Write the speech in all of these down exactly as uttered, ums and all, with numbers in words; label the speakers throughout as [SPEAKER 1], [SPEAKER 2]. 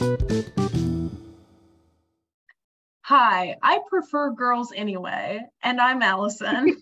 [SPEAKER 1] Hi, I prefer girls anyway, and I'm Allison.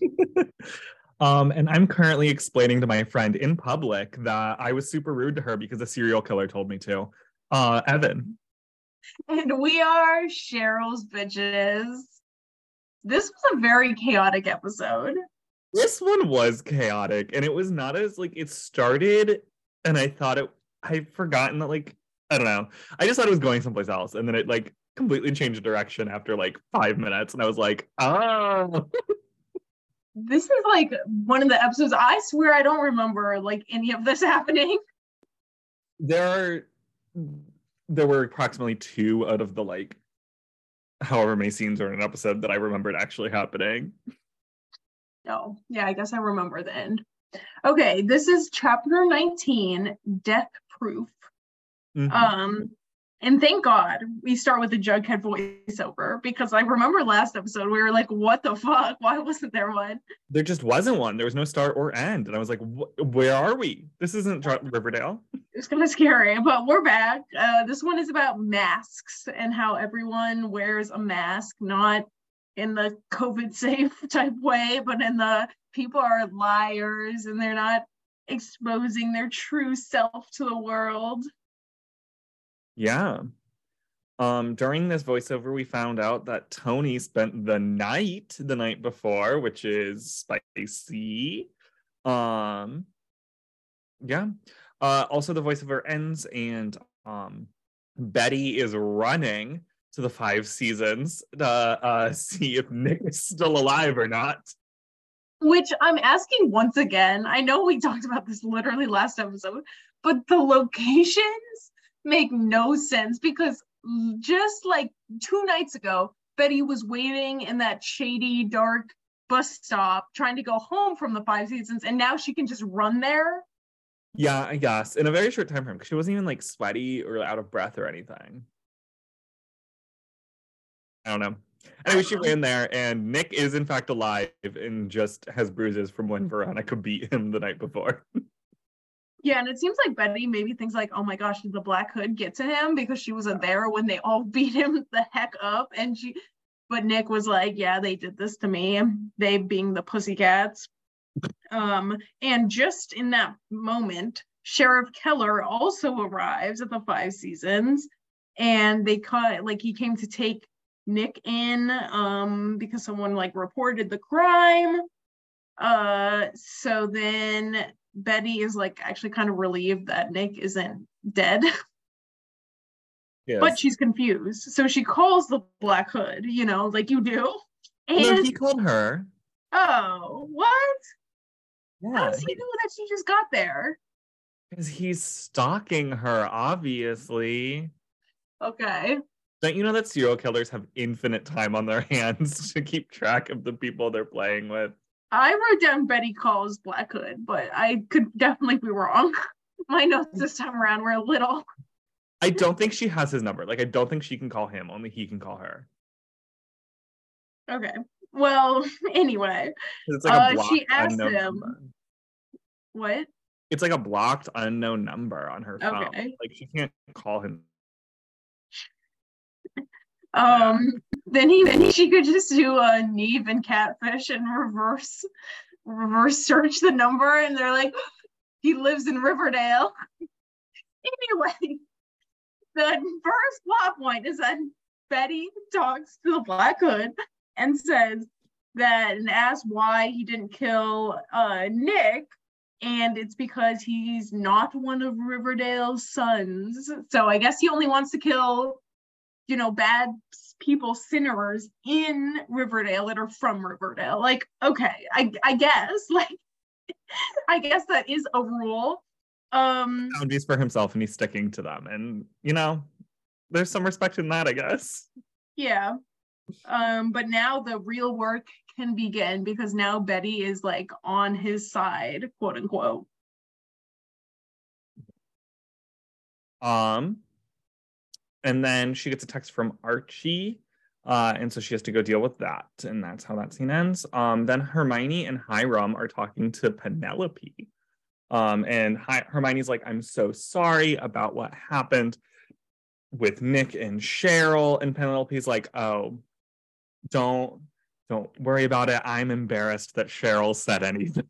[SPEAKER 2] Um, and I'm currently explaining to my friend in public that I was super rude to her because a serial killer told me to. Uh, Evan.
[SPEAKER 1] And we are Cheryl's bitches. This was a very chaotic episode.
[SPEAKER 2] This one was chaotic, and it was not as like it started, and I thought it. I've forgotten that like I don't know. I just thought it was going someplace else, and then it like completely changed direction after like five minutes, and I was like, oh.
[SPEAKER 1] This is like one of the episodes. I swear I don't remember like any of this happening.
[SPEAKER 2] There are there were approximately two out of the like however many scenes are in an episode that I remembered actually happening.
[SPEAKER 1] Oh, yeah, I guess I remember the end. Okay, this is chapter nineteen, Death Proof. Mm-hmm. Um, and thank God we start with the Jughead voiceover, because I remember last episode we were like, what the fuck? Why wasn't there one?
[SPEAKER 2] There just wasn't one. There was no start or end. And I was like, where are we? This isn't Riverdale.
[SPEAKER 1] It's kind of scary, but we're back. Uh, this one is about masks and how everyone wears a mask, not in the COVID safe type way, but in the people are liars and they're not exposing their true self to the world.
[SPEAKER 2] Yeah. Um, during this voiceover, we found out that Tony spent the night the night before, which is spicy. Um, yeah. Uh, also, the voiceover ends, and um, Betty is running to the Five Seasons to uh, see if Nick is still alive or not.
[SPEAKER 1] Which I'm asking once again. I know we talked about this literally last episode, but the locations make no sense, because just like two nights ago, Betty was waiting in that shady, dark bus stop trying to go home from the Five Seasons, and now she can just run there.
[SPEAKER 2] Yeah, I guess. In a very short time frame, because she wasn't even like sweaty or out of breath or anything. I don't know. Anyway, she ran there, and Nick is in fact alive and just has bruises from when Veronica beat him the night before.
[SPEAKER 1] Yeah, and it seems like Betty maybe thinks like, oh my gosh, did the Black Hood get to him? Because she wasn't there when they all beat him the heck up. And she, but Nick was like, yeah, they did this to me. They being the Pussycats. Um, and just in that moment, Sheriff Keller also arrives at the Five Seasons, and they cut like he came to take Nick in um because someone like reported the crime. Uh, so then Betty is like actually kind of relieved that Nick isn't dead. Yes. But she's confused. So she calls the Black Hood, you know, like you do.
[SPEAKER 2] And no, he called her.
[SPEAKER 1] Oh, what?
[SPEAKER 2] Yeah.
[SPEAKER 1] How does he know that she just got there?
[SPEAKER 2] Because he's stalking her, obviously.
[SPEAKER 1] Okay.
[SPEAKER 2] Don't you know that serial killers have infinite time on their hands to keep track of the people they're playing with?
[SPEAKER 1] I wrote down Betty calls Black Hood, but I could definitely be wrong. My notes this time around were a little.
[SPEAKER 2] I don't think she has his number. Like, I don't think she can call him. Only he can call her.
[SPEAKER 1] Okay. Well, anyway.
[SPEAKER 2] It's like a
[SPEAKER 1] uh,
[SPEAKER 2] blocked,
[SPEAKER 1] she asked him.
[SPEAKER 2] Number.
[SPEAKER 1] What?
[SPEAKER 2] It's like a blocked unknown number on her phone.
[SPEAKER 1] Okay.
[SPEAKER 2] Like, she can't call him.
[SPEAKER 1] Um. Yeah. Then he then she could just do a Neve and Catfish and reverse reverse search the number, and they're like, he lives in Riverdale. Anyway, the first plot point is that Betty talks to the Black Hood and says that and asks why he didn't kill uh, Nick, and it's because he's not one of Riverdale's sons. So I guess he only wants to kill, you know, bad people, sinners in Riverdale that are from Riverdale. Like, okay, I I guess, like, I guess that is a rule. Um,
[SPEAKER 2] boundaries for himself, and he's sticking to them, and you know, there's some respect in that, I guess.
[SPEAKER 1] Yeah. Um, but now the real work can begin, because now Betty is like on his side, quote unquote.
[SPEAKER 2] Um, and then she gets a text from Archie, uh, and so she has to go deal with that, and that's how that scene ends. Um, then Hermione and Hiram are talking to Penelope. Um, and Hi- Hermione's like, I'm so sorry about what happened. with Nick and Cheryl, and Penelope's like, oh, don't don't worry about it. I'm embarrassed that Cheryl said anything.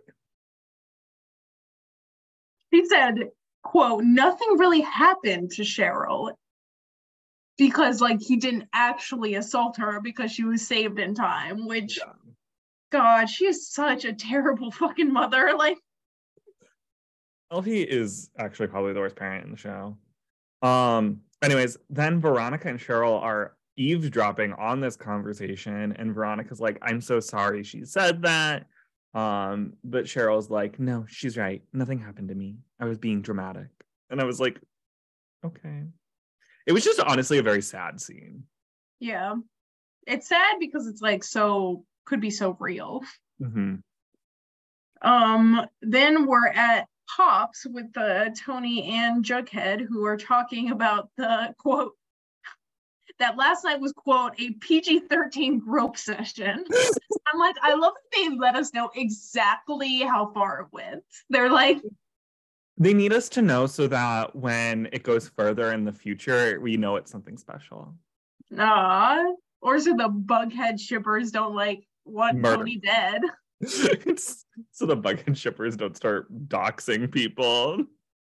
[SPEAKER 1] She said, quote, nothing really happened to Cheryl because like he didn't actually assault her because she was saved in time, which yeah. God, she is such a terrible fucking mother. Like,
[SPEAKER 2] Elfie is actually probably the worst parent in the show. Um, anyways, then Veronica and Cheryl are eavesdropping on this conversation, and Veronica's like, I'm so sorry she said that. Um, but Cheryl's like, no, she's right. Nothing happened to me. I was being dramatic. And I was like, okay. It was just honestly a very sad scene.
[SPEAKER 1] Yeah. It's sad because it's like so could be so real.
[SPEAKER 2] Mm-hmm.
[SPEAKER 1] Um, then we're at Pops with the Tony and Jughead, who are talking about the quote that last night was quote a P G thirteen grope session. I'm like, I love that they let us know exactly how far it went. They're like,
[SPEAKER 2] they need us to know so that when it goes further in the future, we know it's something special.
[SPEAKER 1] Nah, or so the Bughead shippers don't like want Murder. Tony dead.
[SPEAKER 2] So the Bughead shippers don't start doxing people.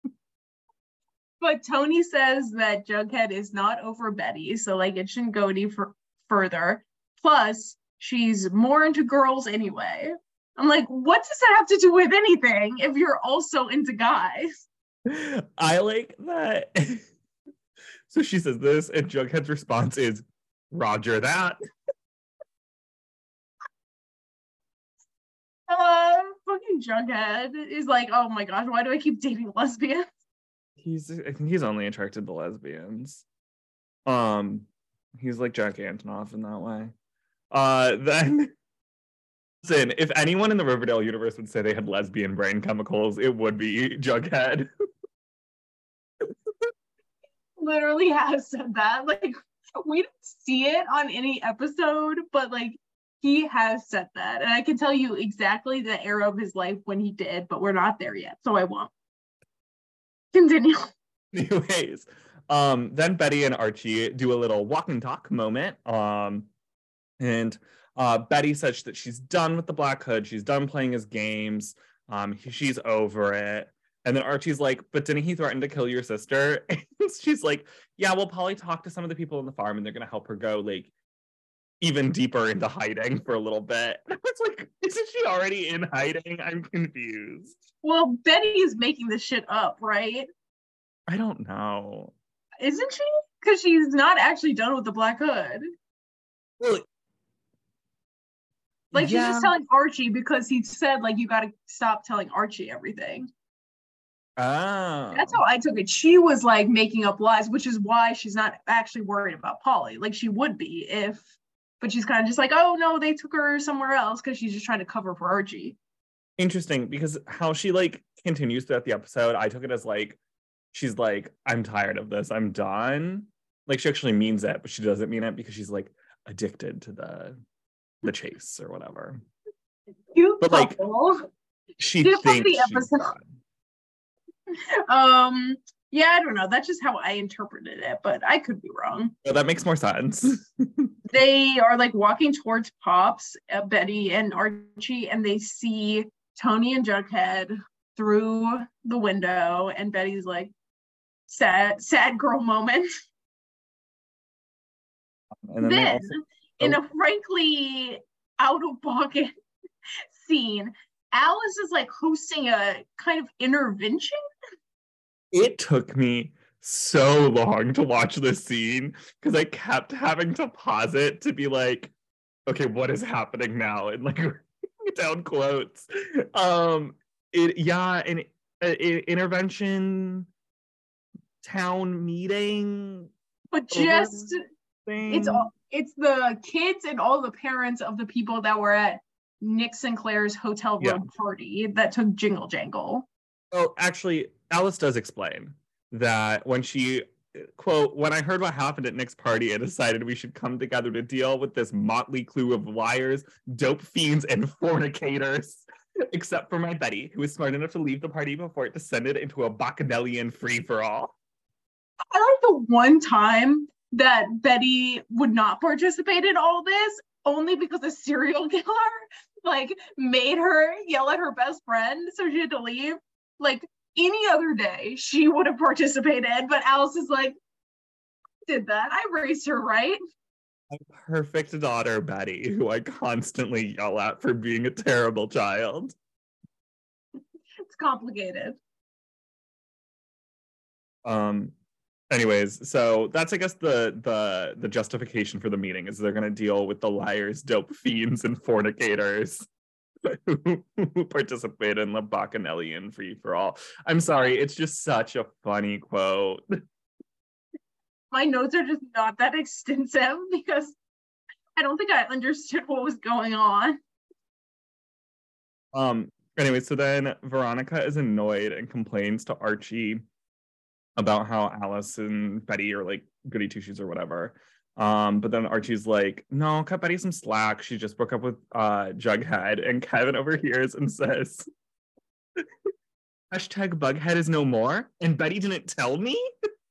[SPEAKER 1] But Tony says that Jughead is not over Betty, so like it shouldn't go any f- further. Plus, she's more into girls anyway. I'm like, what does that have to do with anything if you're also into guys?
[SPEAKER 2] I like that. So she says this, and Jughead's response is, Roger that.
[SPEAKER 1] Uh, fucking Jughead is like, oh my gosh, why do I keep dating lesbians?
[SPEAKER 2] He's, I think he's only attracted to lesbians. Um, he's like Jack Antonoff in that way. Uh, then, listen, if anyone in the Riverdale universe would say they had lesbian brain chemicals, it would be Jughead.
[SPEAKER 1] Literally has said that. Like, we don't see it on any episode, but like, he has said that. And I can tell you exactly the era of his life when he did, but we're not there yet, so I won't. Continue.
[SPEAKER 2] Anyways, um, then Betty and Archie do a little walk and talk moment. Um, and uh, Betty says that she's done with the Black Hood. She's done playing his games. Um, he, she's over it. And then Archie's like, but didn't he threaten to kill your sister? And she's like, yeah, well, Polly talked to some of the people on the farm and they're going to help her go like even deeper into hiding for a little bit. I was like, isn't she already in hiding? I'm confused.
[SPEAKER 1] Well, Betty is making this shit up, right?
[SPEAKER 2] I don't know.
[SPEAKER 1] Isn't she? Because she's not actually done with the Black Hood.
[SPEAKER 2] Well,
[SPEAKER 1] like, she's
[SPEAKER 2] yeah.
[SPEAKER 1] just telling Archie because he said, like, you got to stop telling Archie everything.
[SPEAKER 2] Oh.
[SPEAKER 1] That's how I took it. She was, like, making up lies, which is why she's not actually worried about Polly. Like, she would be if... But she's kind of just like, oh, no, they took her somewhere else because she's just trying to cover for Archie.
[SPEAKER 2] Interesting, because how she, like, continues throughout the episode, I took it as, like, she's like, I'm tired of this. I'm done. Like, she actually means it, but she doesn't mean it because she's, like, addicted to the the chase or whatever.
[SPEAKER 1] Cute
[SPEAKER 2] but, like,
[SPEAKER 1] couple.
[SPEAKER 2] she thinks the episode.
[SPEAKER 1] Um... Yeah, I don't know. That's just how I interpreted it, but I could be wrong.
[SPEAKER 2] Well, that makes more sense.
[SPEAKER 1] They are like walking towards Pops, uh, Betty and Archie, and they see Tony and Jughead through the window, and Betty's like, sad, sad girl moment. And then, then also, oh. in a frankly out of pocket scene, Alice is like hosting a kind of intervention.
[SPEAKER 2] It took me so long to watch this scene because I kept having to pause it to be like, okay, what is happening now? And like down quotes. Um, it yeah, an intervention town meeting,
[SPEAKER 1] but just it's all it's the kids and all the parents of the people that were at Nick Sinclair's hotel room yeah. party that took Jingle Jangle.
[SPEAKER 2] Oh, actually, Alice does explain that when she, quote, when I heard what happened at Nick's party, I decided we should come together to deal with this motley crew of liars, dope fiends, and fornicators. Except for my Betty, who was smart enough to leave the party before it descended into a bacchanalian free-for-all.
[SPEAKER 1] I like the one time that Betty would not participate in all this only because a serial killer like made her yell at her best friend, so she had to leave. Like any other day, she would have participated, but Alice is like, did that? I raised her right.
[SPEAKER 2] A perfect daughter, Betty, who I constantly yell at for being a terrible child.
[SPEAKER 1] It's complicated.
[SPEAKER 2] Um. Anyways, so that's I guess the the the justification for the meeting is they're gonna deal with the liars, dope fiends, and fornicators who participate in the Bacchanalian free for all. I'm sorry, it's just such a funny quote.
[SPEAKER 1] My notes are just not that extensive because I don't think I understood what was going on.
[SPEAKER 2] Um. Anyway, so then Veronica is annoyed and complains to Archie about how Alice and Betty are like goody two shoes or whatever. Um, but then Archie's like, no, cut Betty some slack. She just broke up with uh, Jughead. And Kevin overhears and says, hashtag Bughead is no more. And Betty didn't tell me?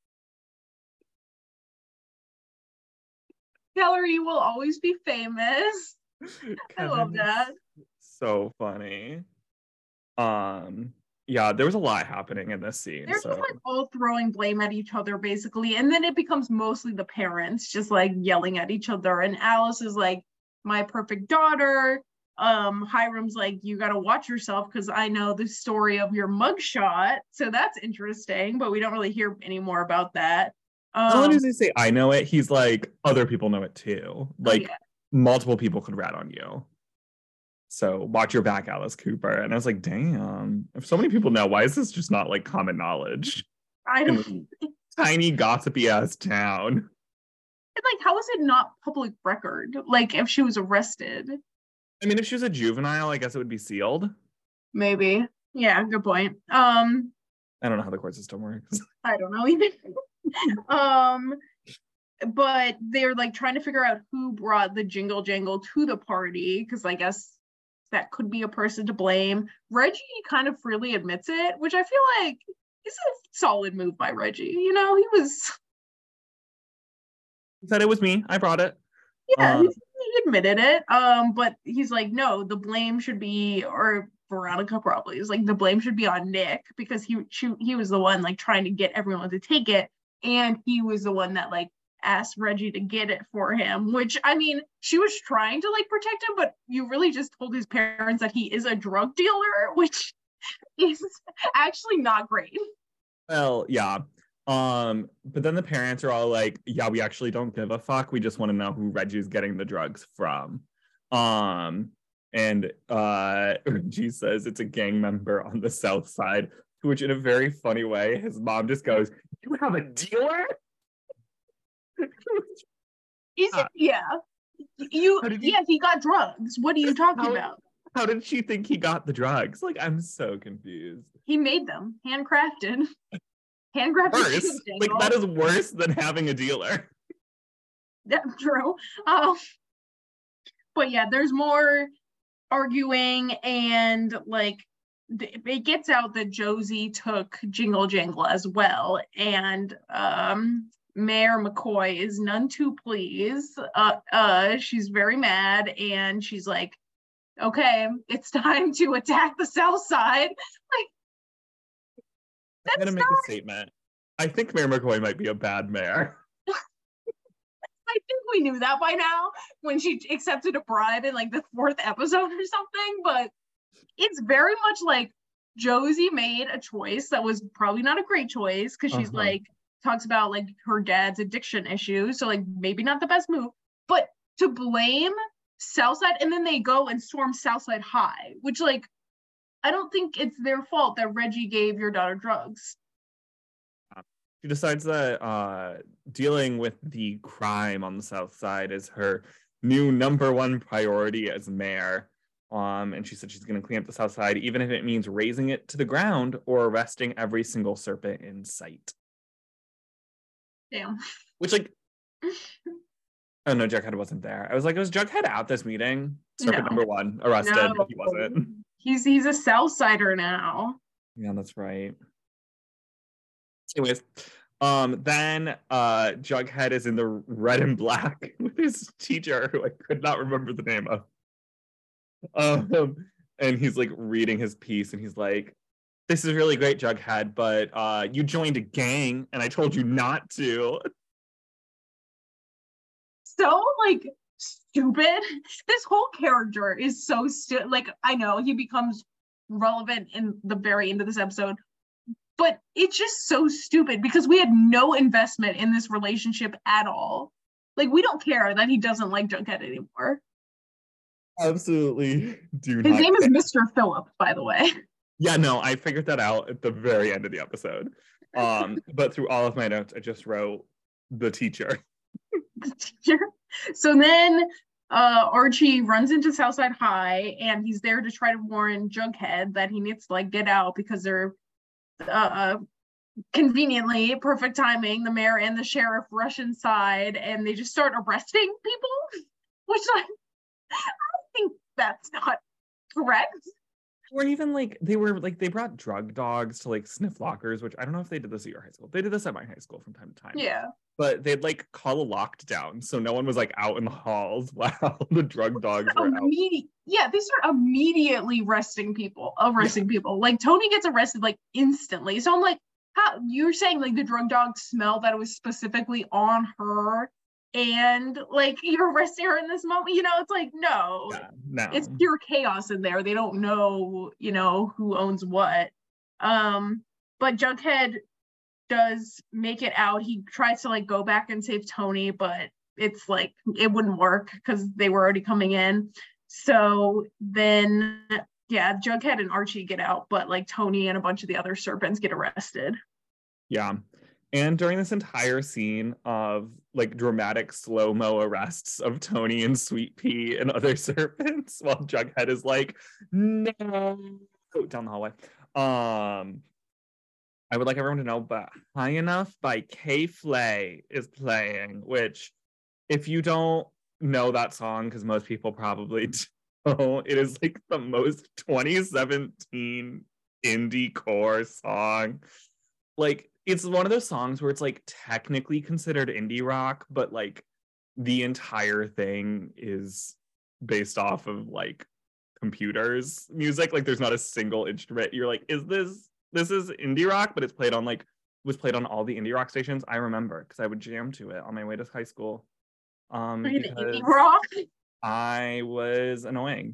[SPEAKER 1] Gallery will always be famous. I love that.
[SPEAKER 2] So funny. Um, yeah, there was a lot happening in this scene.
[SPEAKER 1] They're
[SPEAKER 2] so.
[SPEAKER 1] just like all throwing blame at each other, basically. And then it becomes mostly the parents just like yelling at each other. And Alice is like, my perfect daughter. Um, Hiram's like, you got to watch yourself because I know the story of your mugshot. So that's interesting, but we don't really hear any more about that.
[SPEAKER 2] Um, Not only does he say, I know it, he's like, other people know it too. Like, oh, yeah. Multiple people could rat on you. So watch your back, Alice Cooper. And I was like, damn, if so many people know, why is this just not like common knowledge?
[SPEAKER 1] I don't
[SPEAKER 2] tiny gossipy ass town.
[SPEAKER 1] And like, how is it not public record? Like if she was arrested.
[SPEAKER 2] I mean, if she was a juvenile, I guess it would be sealed.
[SPEAKER 1] Maybe. Yeah, good point. Um
[SPEAKER 2] I don't know how the court system works.
[SPEAKER 1] I don't know either. um but they're like trying to figure out who brought the jingle jangle to the party, because I guess that could be a person to blame. Reggie kind of freely admits it, which I feel like is a solid move by Reggie. You know, he was.
[SPEAKER 2] He said it was me. I brought it.
[SPEAKER 1] Yeah, um, he, he admitted it. Um, but he's like, no, the blame should be, or Veronica probably is like, the blame should be on Nick because he she, he was the one like trying to get everyone to take it, and he was the one that like asked Reggie to get it for him, which I mean, she was trying to like protect him, but you really just told his parents that he is a drug dealer, which is actually not great.
[SPEAKER 2] Well, yeah. Um, but then the parents are all like, yeah, we actually don't give a fuck. We just want to know who Reggie's getting the drugs from. Um, and uh Reggie says it's a gang member on the south side, which in a very funny way, his mom just goes, you have a dealer?
[SPEAKER 1] Is it? Yeah. You, you yeah, he got drugs. What are you talking
[SPEAKER 2] how,
[SPEAKER 1] about?
[SPEAKER 2] How did she think he got the drugs? Like, I'm so confused.
[SPEAKER 1] He made them, handcrafted. Handcrafted.
[SPEAKER 2] Worse. Like, that is worse than having a dealer.
[SPEAKER 1] That's true. Um, but yeah, there's more arguing, and like it gets out that Josie took Jingle Jangle as well, and um Mayor McCoy is none too pleased. Uh, uh, she's very mad, and she's like, okay, it's time to attack the South Side. Like,
[SPEAKER 2] that's I'm gonna make not... a statement. I think Mayor McCoy might be a bad mayor.
[SPEAKER 1] I think we knew that by now when she accepted a bribe in like the fourth episode or something, but it's very much like Josie made a choice that was probably not a great choice, because she's uh-huh. like, talks about like her dad's addiction issues, so like maybe not the best move, but to blame Southside, and then they go and storm Southside High, which like I don't think it's their fault that Reggie gave your daughter drugs.
[SPEAKER 2] She decides that uh dealing with the crime on the South Side is her new number one priority as mayor. Um, and she said she's going to clean up the South Side, even if it means razing it to the ground or arresting every single serpent in sight.
[SPEAKER 1] Damn.
[SPEAKER 2] Which, like, oh no, Jughead wasn't there. I was like, was Jughead at this meeting? Serpent no. number one, arrested. No. He wasn't.
[SPEAKER 1] He's he's a Southsider now.
[SPEAKER 2] Yeah, that's right. Anyways, Um, then uh, Jughead is in the red and black with his teacher, who I could not remember the name of. Um, and he's like reading his piece, and he's like, "This is really great, Jughead, but uh, you joined a gang, and I told you not to."
[SPEAKER 1] So like stupid. This whole character is so stupid. Like, I know he becomes relevant in the very end of this episode, but it's just so stupid because we had no investment in this relationship at all. Like, we don't care that he doesn't like Jughead anymore.
[SPEAKER 2] Absolutely do
[SPEAKER 1] His
[SPEAKER 2] not
[SPEAKER 1] name
[SPEAKER 2] care.
[SPEAKER 1] is Mister Phillip, by the way.
[SPEAKER 2] Yeah, no, I figured that out at the very end of the episode. Um, but through all of my notes, I just wrote the teacher.
[SPEAKER 1] The teacher. So then uh, Archie runs into Southside High, and he's there to try to warn Jughead that he needs to like get out because they're uh, conveniently, perfect timing, the mayor and the sheriff rush inside, and they just start arresting people, which like I think that's not correct.
[SPEAKER 2] Or even like they were like they brought drug dogs to like sniff lockers, which I don't know if they did this at your high school. They did this at my high school from time to time.
[SPEAKER 1] Yeah.
[SPEAKER 2] But they'd like call a lockdown, so no one was like out in the halls while the drug dogs were
[SPEAKER 1] Immedi-
[SPEAKER 2] out.
[SPEAKER 1] Yeah, they start immediately arresting people, arresting yeah. people. Like Tony gets arrested like instantly. So I'm like, how you're saying like the drug dogs smell that it was specifically on her, and like you're arresting her in this moment? You know, it's like no,
[SPEAKER 2] yeah, no,
[SPEAKER 1] it's pure chaos in there. They don't know, you know, who owns what. Um, but Jughead does make it out. He tries to like go back and save Tony, but it's like it wouldn't work because they were already coming in. So then yeah, Jughead and Archie get out, but like Tony and a bunch of the other serpents get arrested.
[SPEAKER 2] Yeah. And during this entire scene of like dramatic slow-mo arrests of Tony and Sweet Pea and other serpents, while Jughead is like, no, down the hallway. Um, I would like everyone to know, but High Enough by K-Flay is playing, which if you don't know that song, because most people probably don't, it is like the most twenty seventeen indie core song. Like, it's one of those songs where it's like technically considered indie rock, but like the entire thing is based off of like computers music. Like there's not a single instrument. You're like, is this this is indie rock? But it's played on like was played on all the indie rock stations. I remember because I would jam to it on my way to high school. Um,
[SPEAKER 1] indie rock.
[SPEAKER 2] I was annoying.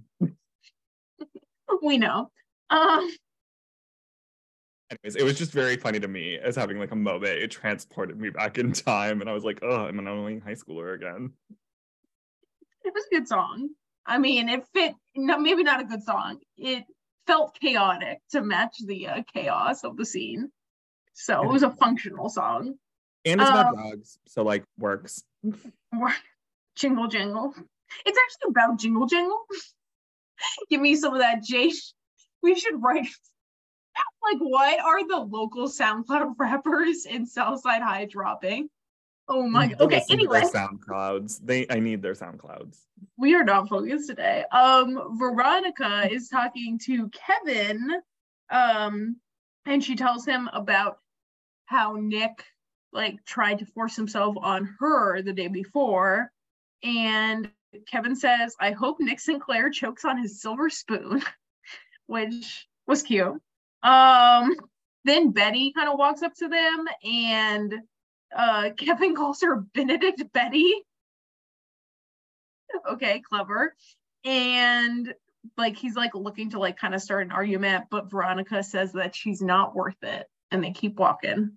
[SPEAKER 1] We know. Um.
[SPEAKER 2] Anyways, it was just very funny to me as having like a moment. It transported me back in time, and I was like, "Oh, I'm an annoying high schooler again."
[SPEAKER 1] It was a good song. I mean, it fit. No, maybe not a good song. It felt chaotic to match the uh, chaos of the scene, so it was a functional song.
[SPEAKER 2] And it's about um, drugs, so like works.
[SPEAKER 1] Jingle jingle. It's actually about jingle jingle. Give me some of that, Jay. We should write. Like, what are the local SoundCloud rappers in Southside High dropping? Oh my god. Okay, anyway.
[SPEAKER 2] SoundClouds. They I need their SoundClouds.
[SPEAKER 1] We are not focused today. Um, Veronica is talking to Kevin, um, and she tells him about how Nick like tried to force himself on her the day before. And Kevin says, I hope Nick Sinclair chokes on his silver spoon, which was cute. Um, then Betty kind of walks up to them, and uh, Kevin calls her Benedict Betty. Okay, clever. And like he's like looking to like kind of start an argument, but Veronica says that she's not worth it, and they keep walking.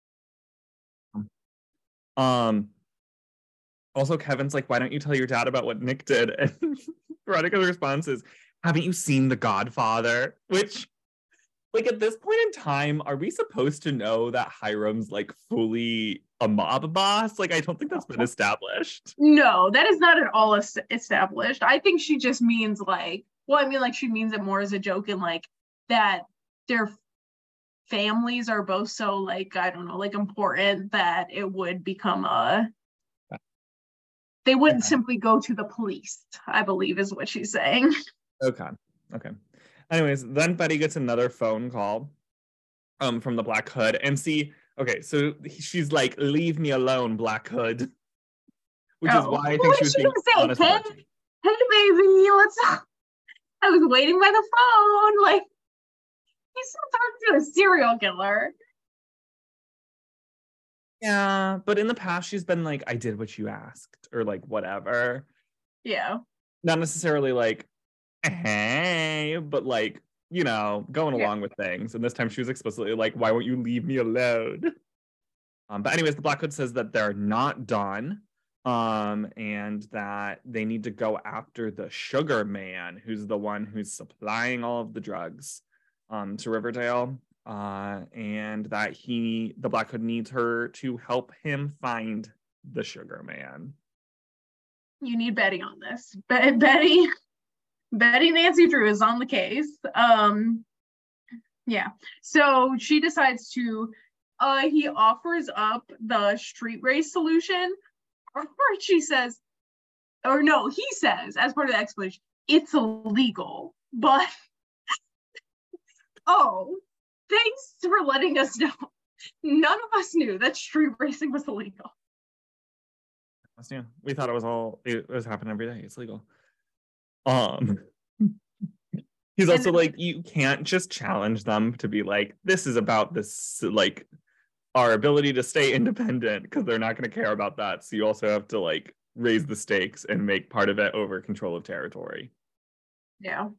[SPEAKER 2] Um. Also, Kevin's like, why don't you tell your dad about what Nick did? And Veronica's response is, haven't you seen The Godfather? Which, like, at this point in time, are we supposed to know that Hiram's like fully a mob boss? Like, I don't think that's been established.
[SPEAKER 1] No, that is not at all es- established. I think she just means like, well, I mean, like she means it more as a joke, and like that their families are both so like, I don't know, like important that it would become a, they wouldn't okay. simply go to the police, I believe is what she's saying.
[SPEAKER 2] Okay. Okay. Anyways, then Betty gets another phone call um, from the Black Hood. And see, Okay, so she's like, leave me alone, Black Hood. Which
[SPEAKER 1] oh.
[SPEAKER 2] is why I think
[SPEAKER 1] What
[SPEAKER 2] she was
[SPEAKER 1] she
[SPEAKER 2] being
[SPEAKER 1] say?
[SPEAKER 2] honest
[SPEAKER 1] Hey,
[SPEAKER 2] with Archie.
[SPEAKER 1] hey, baby, let's. I was waiting by the phone. Like, he's still talking to a serial killer.
[SPEAKER 2] Yeah, but in the past, she's been like, I did what you asked, or like, whatever.
[SPEAKER 1] Yeah.
[SPEAKER 2] Not necessarily like, hey, but like, you know, going
[SPEAKER 1] yeah.
[SPEAKER 2] along with things. And this time she was explicitly like, why won't you leave me alone? Um, but anyways, the Black Hood says that they're not done. Um, and that they need to go after the Sugar Man, who's the one who's supplying all of the drugs um, to Riverdale. Uh, and that he, the Black Hood, needs her to help him find the Sugar Man.
[SPEAKER 1] You need Betty on this. Be- Betty, Betty Nancy Drew is on the case. Um, yeah. So she decides to. Uh, he offers up the street race solution. Or she says, or no, he says, as part of the explanation, it's illegal. But oh, thanks for letting us know. None of us knew that street racing was illegal.
[SPEAKER 2] Yeah, we thought it was all it was happening every day. It's legal. Um, he's also like, you can't just challenge them to be like, this is about this, like, our ability to stay independent, because they're not going to care about that. So you also have to like raise the stakes and make part of it over control of territory.
[SPEAKER 1] Yeah.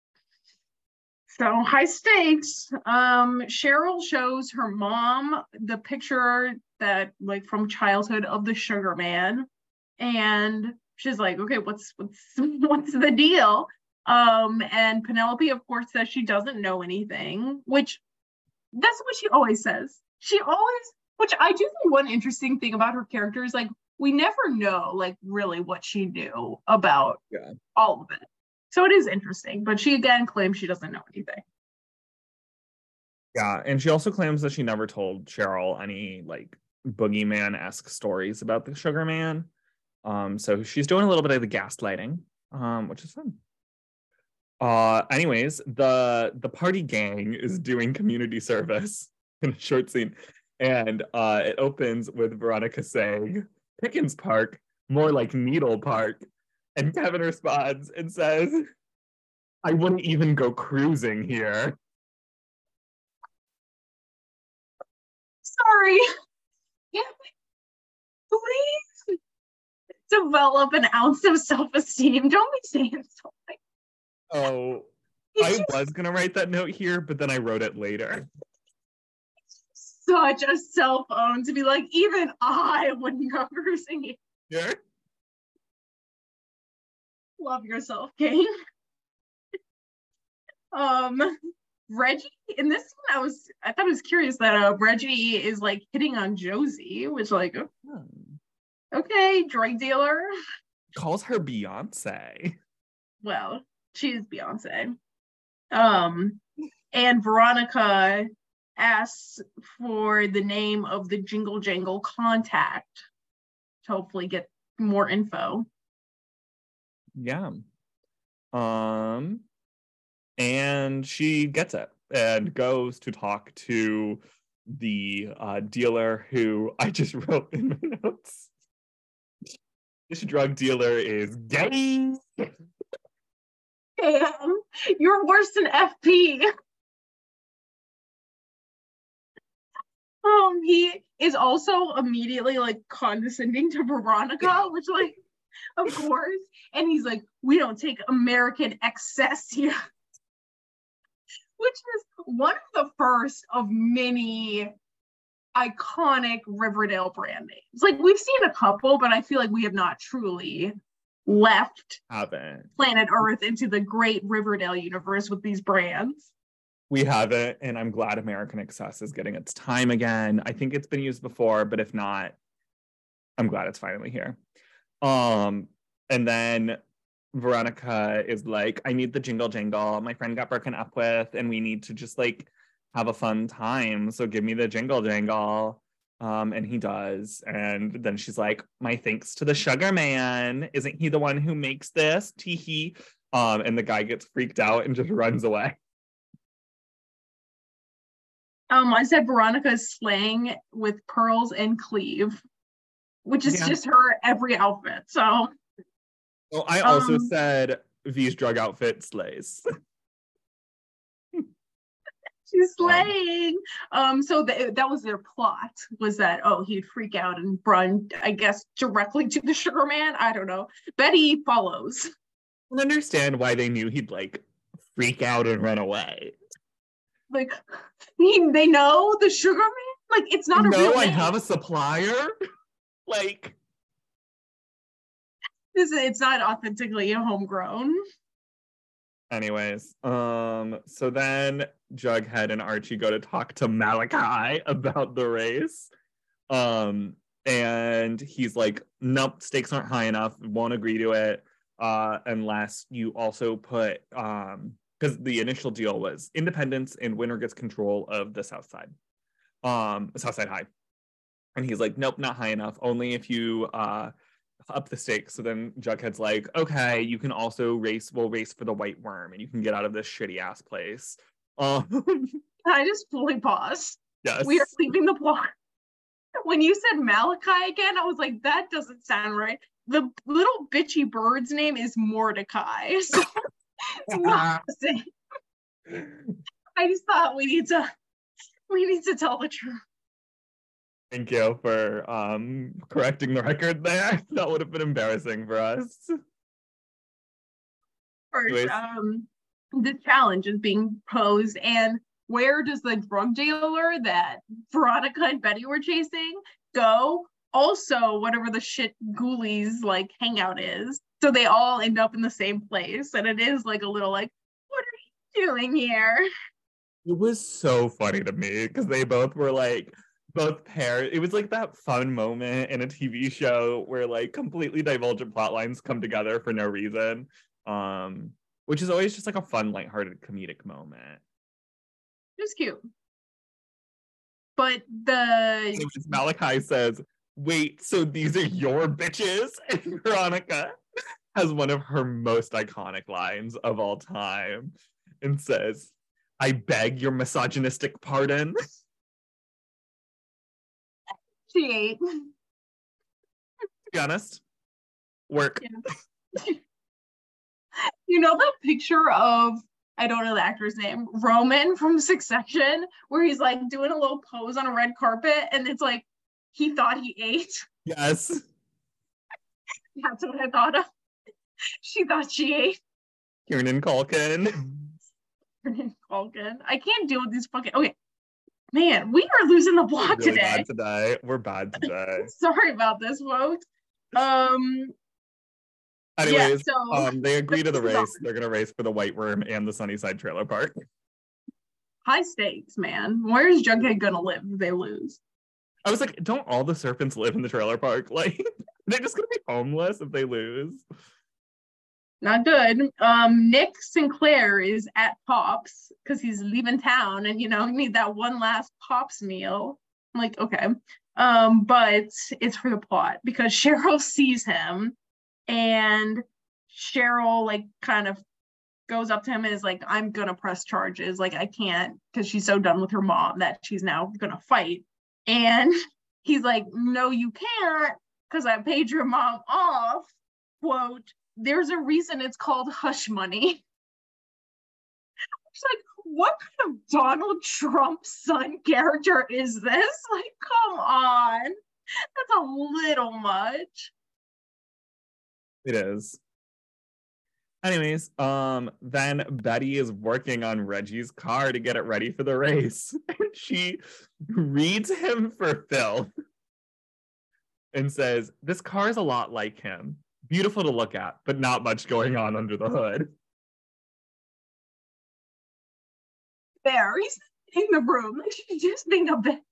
[SPEAKER 1] So high stakes. Um, Cheryl shows her mom the picture that like from childhood of the Sugar Man, and she's like, okay, what's what's what's the deal? Um, and Penelope, of course, says she doesn't know anything, which that's what she always says. She always, which I do think one interesting thing about her character is like we never know like really what she knew about
[SPEAKER 2] yeah.
[SPEAKER 1] all of it. So it is interesting, but she again claims she doesn't know anything.
[SPEAKER 2] Yeah, and she also claims that she never told Cheryl any like boogeyman-esque stories about the Sugar Man. Um, so she's doing a little bit of the gaslighting, um, which is fun. Uh, anyways, the the party gang is doing community service in a short scene, and uh, it opens with Veronica saying, "Pickens Park, more like Needle Park." And Kevin responds and says, I wouldn't even go cruising here.
[SPEAKER 1] Sorry. Yeah, please develop an ounce of self-esteem. Don't be saying something.
[SPEAKER 2] Oh, I was going to write that note here, but then I wrote it later.
[SPEAKER 1] Such a self-own to be like, even I wouldn't go cruising here.
[SPEAKER 2] Yeah.
[SPEAKER 1] Love yourself, Kane. um, Reggie in this one, I was I thought it was curious that uh, Reggie is like hitting on Josie, which like, oh, okay, drug dealer.
[SPEAKER 2] Calls her Beyonce.
[SPEAKER 1] Well, she's Beyonce. Um, and Veronica asks for the name of the Jingle Jangle contact to hopefully get more info.
[SPEAKER 2] Yeah. Um, and she gets it and goes to talk to the uh, dealer who I just wrote in my notes. This drug dealer is gay.
[SPEAKER 1] Damn, you're worse than F P. Um, he is also immediately like condescending to Veronica, which like, of course, and he's like, we don't take American excess here, which is one of the first of many iconic Riverdale brand names. Like we've seen a couple, but I feel like we have not truly left
[SPEAKER 2] haven't
[SPEAKER 1] planet Earth into the great Riverdale universe with these brands.
[SPEAKER 2] We haven't, and I'm glad American Excess is getting its time again. I think it's been used before, but if not, I'm glad it's finally here. Um, and then Veronica is like, I need the jingle jangle. My friend got broken up with, and we need to just like have a fun time. So give me the jingle jangle. Um, and he does. And then she's like, my thanks to the Sugar Man. Isn't he the one who makes this? Tee-hee. Um, and the guy gets freaked out and just runs away.
[SPEAKER 1] Um, I said Veronica's slaying with pearls and cleave, which is
[SPEAKER 2] Yeah.
[SPEAKER 1] just her every outfit. So.
[SPEAKER 2] Well, I also
[SPEAKER 1] um,
[SPEAKER 2] said V's drug outfit slays.
[SPEAKER 1] She's slaying. Um, um so th- that was their plot, was that, oh, he'd freak out and run, I guess, directly to the Sugar Man. I don't know. Betty follows.
[SPEAKER 2] I don't understand why they knew he'd like freak out and run away.
[SPEAKER 1] Like, he, they know the Sugar Man? Like, it's not a
[SPEAKER 2] no,
[SPEAKER 1] real
[SPEAKER 2] I
[SPEAKER 1] name.
[SPEAKER 2] have a supplier. Like,
[SPEAKER 1] this it's not authentically homegrown.
[SPEAKER 2] Anyways, um, so then Jughead and Archie go to talk to Malachi about the race. Um, and he's like, nope, stakes aren't high enough, won't agree to it. Uh, unless you also put um because the initial deal was independence and winner gets control of the South Side. Um, South Side High. And he's like, nope, not high enough. Only if you uh up the stakes. So then Jughead's like, okay, you can also race, we'll race for the White Worm and you can get out of this shitty ass place. Um
[SPEAKER 1] I just fully paused.
[SPEAKER 2] Yes.
[SPEAKER 1] We are leaving the plot. When you said Malachi again, I was like, that doesn't sound right. The little bitchy bird's name is Mordecai. So it's not the same. I just thought we need to we need to tell the truth.
[SPEAKER 2] Thank you for um correcting the record there. That would have been embarrassing for us.
[SPEAKER 1] First, um, the challenge is being posed, and where does the drug dealer that Veronica and Betty were chasing go? Also, whatever the shit ghoulies like hangout is. So they all end up in the same place, and it is like a little like, what are you doing here?
[SPEAKER 2] It was so funny to me because they both were like, both pairs. It was like that fun moment in a T V show where like completely divergent plot lines come together for no reason, um, which is always just like a fun, lighthearted comedic moment.
[SPEAKER 1] It was cute. But the
[SPEAKER 2] Anyways, Malachi says, wait, so these are your bitches? And Veronica has one of her most iconic lines of all time and says, I beg your misogynistic pardon.
[SPEAKER 1] She ate.
[SPEAKER 2] To be honest, work.
[SPEAKER 1] Yeah. You know the picture of, I don't know the actor's name, Roman from Succession, where he's like doing a little pose on a red carpet and it's like he thought he ate?
[SPEAKER 2] Yes.
[SPEAKER 1] That's what I thought of. She thought she ate.
[SPEAKER 2] Kieran Culkin.
[SPEAKER 1] Kieran Culkin. I can't deal with these fucking, okay. Man, we are losing the plot
[SPEAKER 2] We're really
[SPEAKER 1] today.
[SPEAKER 2] Bad today. We're bad today.
[SPEAKER 1] Sorry about this, folks. Um.
[SPEAKER 2] Anyways,
[SPEAKER 1] yeah, so,
[SPEAKER 2] um, they agree to the race. They're gonna race for the White Worm and the Sunnyside Trailer Park.
[SPEAKER 1] High stakes, man. Where's Jughead gonna live if they lose?
[SPEAKER 2] I was like, don't all the serpents live in the trailer park? Like, they're just gonna be homeless if they lose.
[SPEAKER 1] Not good. Um, Nick Sinclair is at Pops because he's leaving town and, you know, need that one last Pops meal. I'm like, okay. Um, but it's for the plot because Cheryl sees him and Cheryl, like, kind of goes up to him and is like, I'm gonna press charges. Like, I can't, because she's so done with her mom that she's now gonna fight. And he's like, no, you can't, because I paid your mom off. Quote, there's a reason it's called hush money. It's like, what kind of Donald Trump son character is this? Like, come on. That's a little much.
[SPEAKER 2] It is. Anyways, um, then Betty is working on Reggie's car to get it ready for the race. And she reads him for Phil and says, this car is a lot like him. Beautiful to look at, but not much going on under the hood.
[SPEAKER 1] There, he's in the room. Like, she's just being a bitch.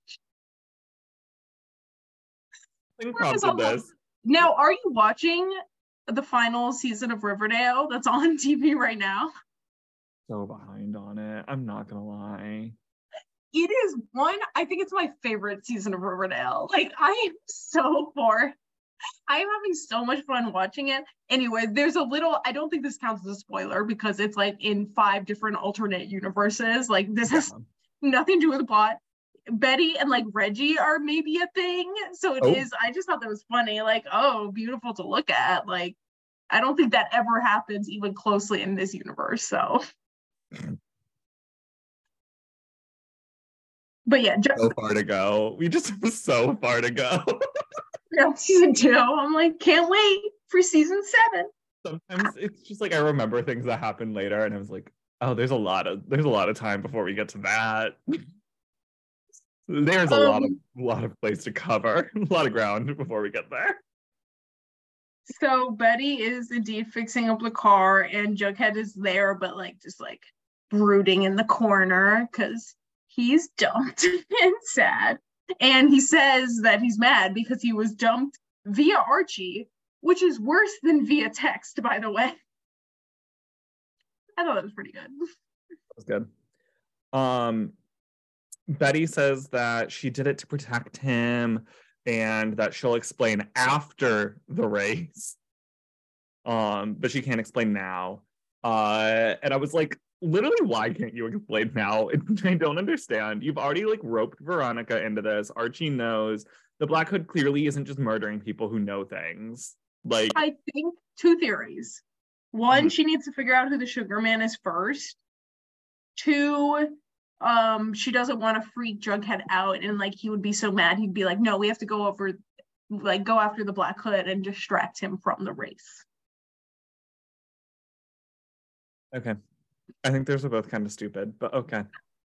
[SPEAKER 2] I prompted this.
[SPEAKER 1] Now, are you watching the final season of Riverdale that's on T V right now?
[SPEAKER 2] So behind on it. I'm not gonna lie.
[SPEAKER 1] It is one, I think it's my favorite season of Riverdale. Like, I am so bored. I am having so much fun watching it. Anyway, there's a little, I don't think this counts as a spoiler because it's like in five different alternate universes. Like, this has
[SPEAKER 2] Yeah.
[SPEAKER 1] nothing to do with the plot. Betty and like Reggie are maybe a thing. So it
[SPEAKER 2] Oh.
[SPEAKER 1] is, I just thought that was funny. Like, oh, beautiful to look at. Like, I don't think that ever happens even closely in this universe. So, but yeah, just
[SPEAKER 2] So far to go. We just have so far to go.
[SPEAKER 1] yeah, season two. I'm like, can't wait for season seven.
[SPEAKER 2] Sometimes it's just like I remember things that happened later, and I was like, oh, there's a lot of there's a lot of time before we get to that. There's a
[SPEAKER 1] Um,
[SPEAKER 2] lot of lot of place to cover, a lot of ground before we get there.
[SPEAKER 1] So Betty is indeed fixing up the car, and Jughead is there, but like just like brooding in the corner because he's dumped and sad. And he says that he's mad because he was dumped via Archie, which is worse than via text, by the way. I thought that was pretty good.
[SPEAKER 2] That was good. Um, Betty says that she did it to protect him and that she'll explain after the race. Um, but she can't explain now. Uh, and I was like, literally, why can't you explain now? I don't understand. You've already like roped Veronica into this. Archie knows. The Black Hood clearly isn't just murdering people who know things. Like,
[SPEAKER 1] I think two theories. One,
[SPEAKER 2] mm-hmm.
[SPEAKER 1] she needs to figure out who the Sugar Man is first. Two, um, she doesn't want to freak Jughead out, and like he would be so mad, he'd be like, no, we have to go over, like go after the Black Hood and distract him from the race.
[SPEAKER 2] Okay. I think those are both kind of stupid, but okay.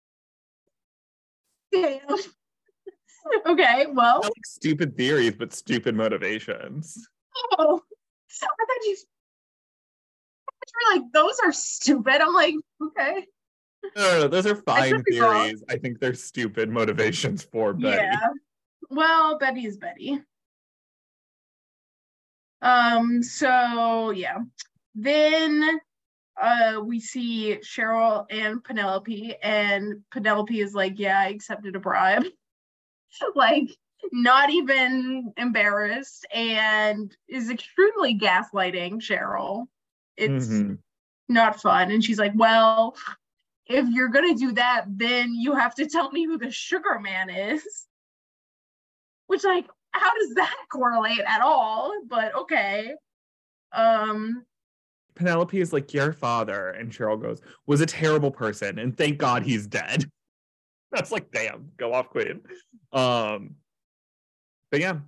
[SPEAKER 1] Yeah. Okay, well.
[SPEAKER 2] Not like stupid theories, but stupid motivations.
[SPEAKER 1] Oh, I thought you, I thought you were like, those are stupid. I'm like, okay.
[SPEAKER 2] No, no, no, those are fine theories. I think they're stupid motivations for Betty.
[SPEAKER 1] Yeah. Well, Betty is Betty. Um, so yeah. Then uh we see Cheryl and Penelope, and Penelope is like, yeah, I accepted a bribe. Like, not even embarrassed, and is extremely gaslighting Cheryl. It's mm-hmm. not fun. And she's like, well, if you're gonna do that, then you have to tell me who the Sugar Man is. Which, like, how does that correlate at all? But okay. Um
[SPEAKER 2] Penelope is like, your father, and Cheryl goes, was a terrible person, and thank God he's dead. That's like, damn, go off, queen. Um, but yeah.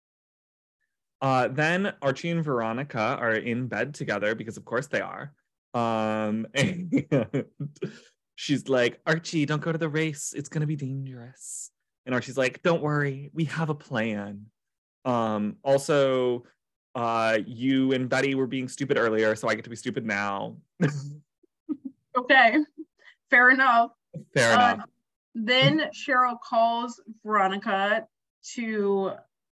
[SPEAKER 2] Uh, then Archie and Veronica are in bed together because, of course, they are. Um, and she's like, Archie, don't go to the race. It's gonna be dangerous. And Archie's like, don't worry, we have a plan. Um, also, uh, you and Betty were being stupid earlier, so I get to be stupid now.
[SPEAKER 1] Okay, fair enough.
[SPEAKER 2] Fair enough.
[SPEAKER 1] Uh, then Cheryl calls Veronica to,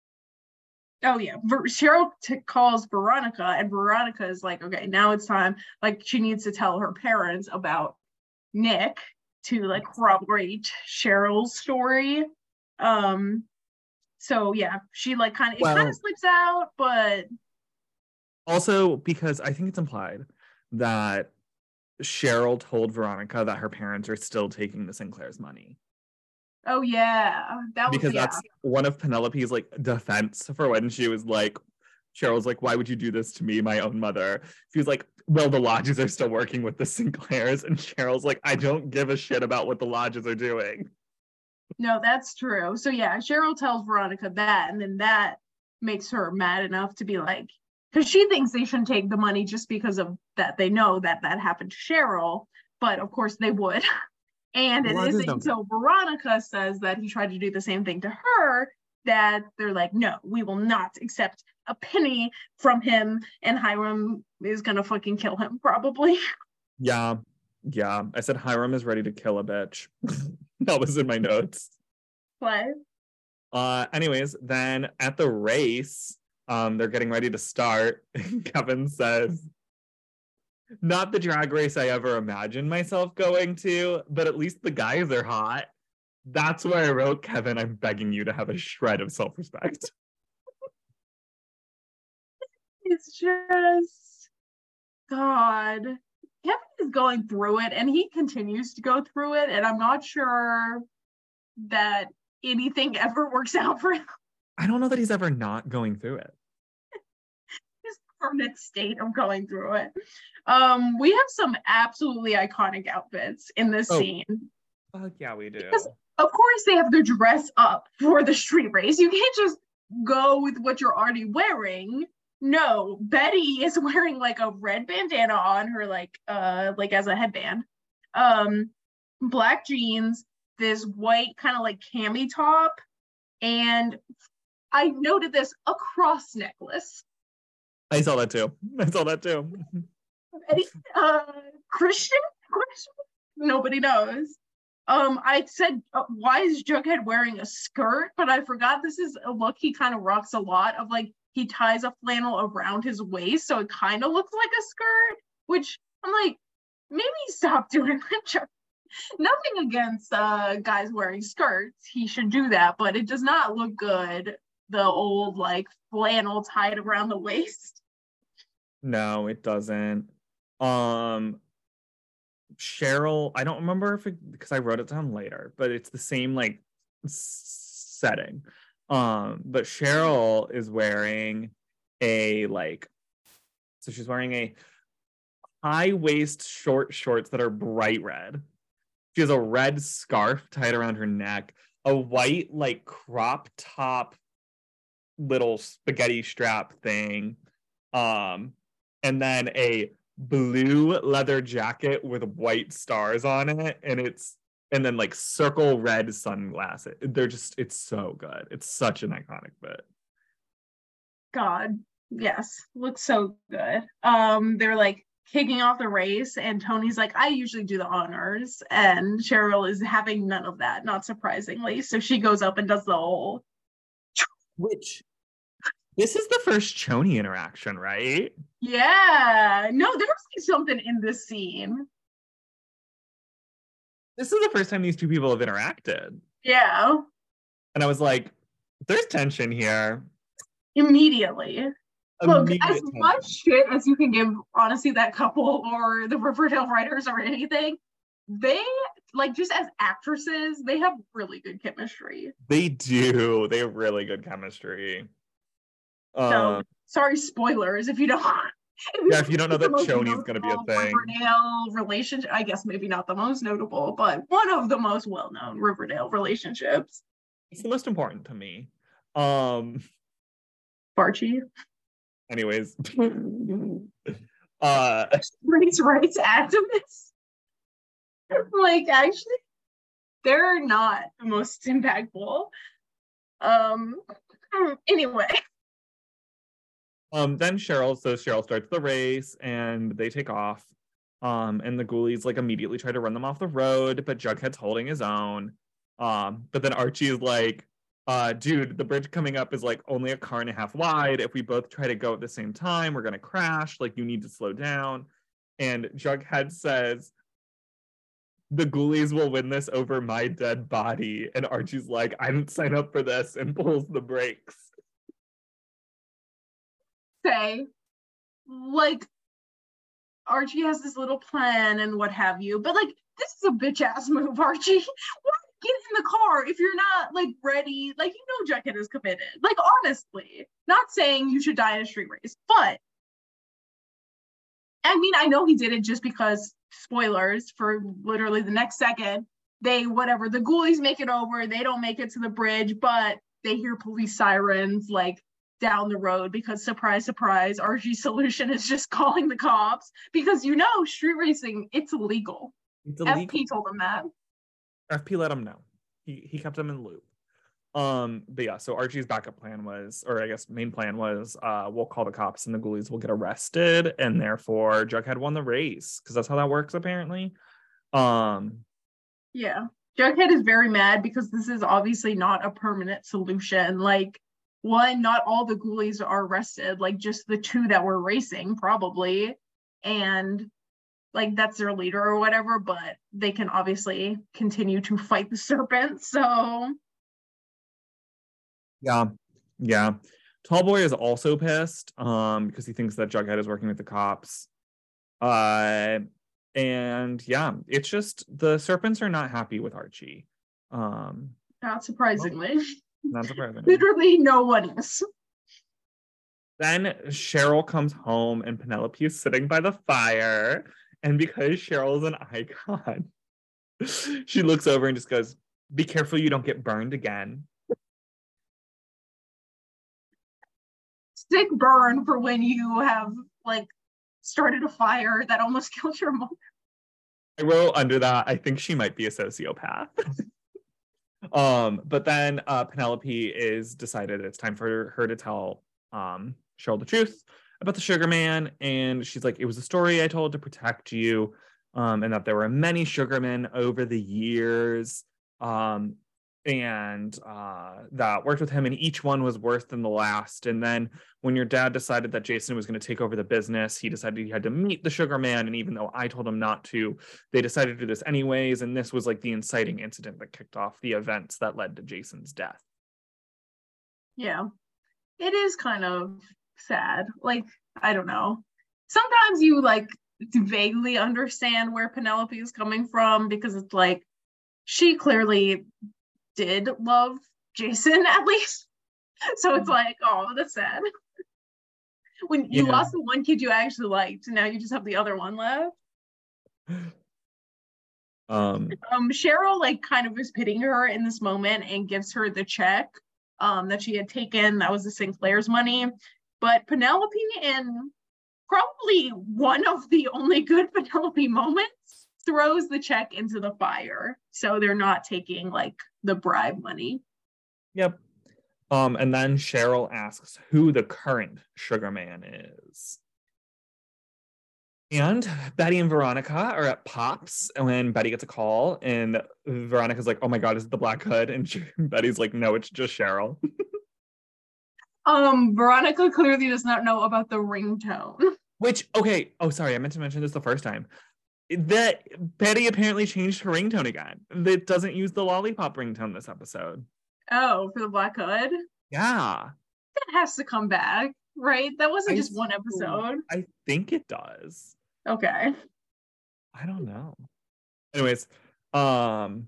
[SPEAKER 1] oh yeah, Ver- Cheryl t- calls Veronica, and Veronica is like, okay, now it's time. Like, she needs to tell her parents about Nick to like corroborate Cheryl's story. Um, so yeah, she like kind of, it
[SPEAKER 2] well,
[SPEAKER 1] kind of slips out, but
[SPEAKER 2] also because I think it's implied that Cheryl told Veronica that her parents are still taking the Sinclair's money.
[SPEAKER 1] Oh yeah, that was,
[SPEAKER 2] because
[SPEAKER 1] yeah.
[SPEAKER 2] that's one of Penelope's like defense for when she was like, Cheryl's like, why would you do this to me, my own mother? She was like, well, the lodges are still working with the Sinclairs, and Cheryl's like, I don't give a shit about what the lodges are doing.
[SPEAKER 1] No, that's true. So yeah, Cheryl tells Veronica that, and then that makes her mad enough to be like, because she thinks they shouldn't take the money just because of that. They know that that happened to Cheryl, but of course they would. And it isn't until Veronica says that he tried to do the same thing to her that they're like, no, we will not accept a penny from him, and Hiram is gonna fucking kill him, probably.
[SPEAKER 2] Yeah, yeah. I said Hiram is ready to kill a bitch. That was in my notes.
[SPEAKER 1] What?
[SPEAKER 2] Uh, anyways, then at the race, um, they're getting ready to start. Kevin says, not the drag race I ever imagined myself going to, but at least the guys are hot. That's where I wrote, Kevin, I'm begging you to have a shred of self-respect.
[SPEAKER 1] It's just, God. Kevin is going through it, and he continues to go through it, and I'm not sure that anything ever works out for him.
[SPEAKER 2] I don't know that he's ever not going through it.
[SPEAKER 1] His permanent state of going through it. Um, we have some absolutely iconic outfits in this oh. scene.
[SPEAKER 2] Fuck yeah, we do.
[SPEAKER 1] Because of course they have to dress up for the street race. You can't just go with what you're already wearing. No, Betty is wearing like a red bandana on her, like uh like as a headband. Um, black jeans, this white kind of like cami top, and I noted this, a cross necklace.
[SPEAKER 2] I saw that too. I saw that too.
[SPEAKER 1] Betty, uh, Christian? Christian? Nobody knows. Um, I said, uh, why is Jughead wearing a skirt? But I forgot this is a look he kind of rocks a lot of, like, he ties a flannel around his waist, so it kind of looks like a skirt, which I'm like, maybe stop doing that. Nothing against uh, guys wearing skirts. He should do that, but it does not look good, the old, like, flannel tied around the waist.
[SPEAKER 2] No, it doesn't. Um, Cheryl, I don't remember if it, because I wrote it down later, but it's the same, like, setting. Um, but Cheryl is wearing a, like, so she's wearing a high waist short shorts that are bright red. She has a red scarf tied around her neck, a white, like, crop top little spaghetti strap thing, um, and then a blue leather jacket with white stars on it, and it's and then like circle red sunglasses. They're just, it's so good. It's such an iconic bit.
[SPEAKER 1] God, yes, looks so good. Um, they're like kicking off the race, and Tony's like, I usually do the honors, and Cheryl is having none of that, not surprisingly. So she goes up and does the whole.
[SPEAKER 2] Which, this is the first Choni interaction, right?
[SPEAKER 1] Yeah. No, there's like something in this scene.
[SPEAKER 2] This is the first time these two people have interacted.
[SPEAKER 1] Yeah.
[SPEAKER 2] And I was like, there's tension here.
[SPEAKER 1] Immediately. Look, as
[SPEAKER 2] tension.
[SPEAKER 1] much shit as you can give, honestly, that couple or the Riverdale writers or anything, they, like, just as actresses, they have really good chemistry.
[SPEAKER 2] They do. They have really good chemistry.
[SPEAKER 1] So, um, sorry, spoilers, if you don't...
[SPEAKER 2] Yeah, if you don't know that Choni's going to be a thing.
[SPEAKER 1] Riverdale relationship, I guess maybe not the most notable, but one of the most well-known Riverdale relationships.
[SPEAKER 2] It's the most important to me. Um,
[SPEAKER 1] Archie.
[SPEAKER 2] Anyways. uh,
[SPEAKER 1] Race rights activists. Like, actually, they're not the most impactful. Um, anyway.
[SPEAKER 2] Um, then Cheryl, so Cheryl starts the race and they take off. Um, and the ghoulies like immediately try to run them off the road, but Jughead's holding his own. Um, but then Archie is like, uh, dude, the bridge coming up is like only a car and a half wide. If we both try to go at the same time, we're gonna crash. Like, you need to slow down. And Jughead says, the ghoulies will win this over my dead body. And Archie's like, I didn't sign up for this, and pulls the brakes.
[SPEAKER 1] Say, like, Archie has this little plan and what have you, but like, this is a bitch ass move, Archie. Why get in the car if you're not like ready? Like, you know, Jughead is committed. Like, honestly, not saying you should die in a street race, but I mean, I know he did it just because, spoilers for literally the next second, they whatever the ghoulies make it over, they don't make it to the bridge, but they hear police sirens like down the road because, surprise, surprise, Archie's solution is just calling the cops because, you know, street racing, it's illegal. It's illegal. F P told him that.
[SPEAKER 2] F P let him know. He he kept him in the loop. Um, but yeah, so Archie's backup plan was, or I guess main plan was, uh, we'll call the cops and the ghoulies will get arrested, and therefore Jughead won the race because that's how that works apparently. Um,
[SPEAKER 1] yeah, Jughead is very mad because this is obviously not a permanent solution. Like, one, not all the ghoulies are arrested, like just the two that were racing probably, and like that's their leader or whatever, but they can obviously continue to fight the serpent. So
[SPEAKER 2] yeah, yeah. Tallboy is also pissed um because he thinks that Jughead is working with the cops. Uh and yeah, it's just the serpents are not happy with Archie. Um
[SPEAKER 1] Not surprisingly.
[SPEAKER 2] Well, not surprisingly.
[SPEAKER 1] Literally no one is.
[SPEAKER 2] Then Cheryl comes home and Penelope is sitting by the fire. And because Cheryl's an icon, she looks over and just goes, be careful you don't get burned again.
[SPEAKER 1] Sick burn for when you have, like, started a fire that almost killed your mother.
[SPEAKER 2] I wrote under that, I think she might be a sociopath. um, but then uh, Penelope is decided it's time for her to tell um, Cheryl the truth about the Sugar Man. And she's like, it was a story I told to protect you. Um, and that there were many sugarmen over the years. Um, and uh, that worked with him, and each one was worse than the last. And then when your dad decided that Jason was going to take over the business, he decided he had to meet the Sugar Man. And even though I told him not to, they decided to do this anyways. And this was like the inciting incident that kicked off the events that led to Jason's death.
[SPEAKER 1] Yeah, it is kind of sad. Like, I don't know. Sometimes you like vaguely understand where Penelope is coming from, because it's like she clearly did love Jason, at least. So it's like, oh, that's sad. When you
[SPEAKER 2] Yeah.
[SPEAKER 1] lost the one kid you actually liked, and now you just have the other one left.
[SPEAKER 2] Um,
[SPEAKER 1] Um, Cheryl like kind of is pitying her in this moment and gives her the check um that she had taken. That was the Sinclair's money. But Penelope, in probably one of the only good Penelope moments, throws the check into the fire. So they're not taking like the bribe money.
[SPEAKER 2] Yep. Um, and then Cheryl asks who the current Sugar Man is. And Betty and Veronica are at Pops when Betty gets a call, and Veronica's like, oh my God, is it the Black Hood? And she, Betty's like, no, it's just Cheryl.
[SPEAKER 1] Um, Veronica clearly does not know about the ringtone.
[SPEAKER 2] Which, okay, oh, sorry, I meant to mention this the first time. That Betty apparently changed her ringtone again. It doesn't use the lollipop ringtone this episode.
[SPEAKER 1] Oh, for the Black Hood?
[SPEAKER 2] Yeah.
[SPEAKER 1] That has to come back, right? That wasn't
[SPEAKER 2] I
[SPEAKER 1] just one episode.
[SPEAKER 2] I think it does.
[SPEAKER 1] Okay.
[SPEAKER 2] I don't know. Anyways, um,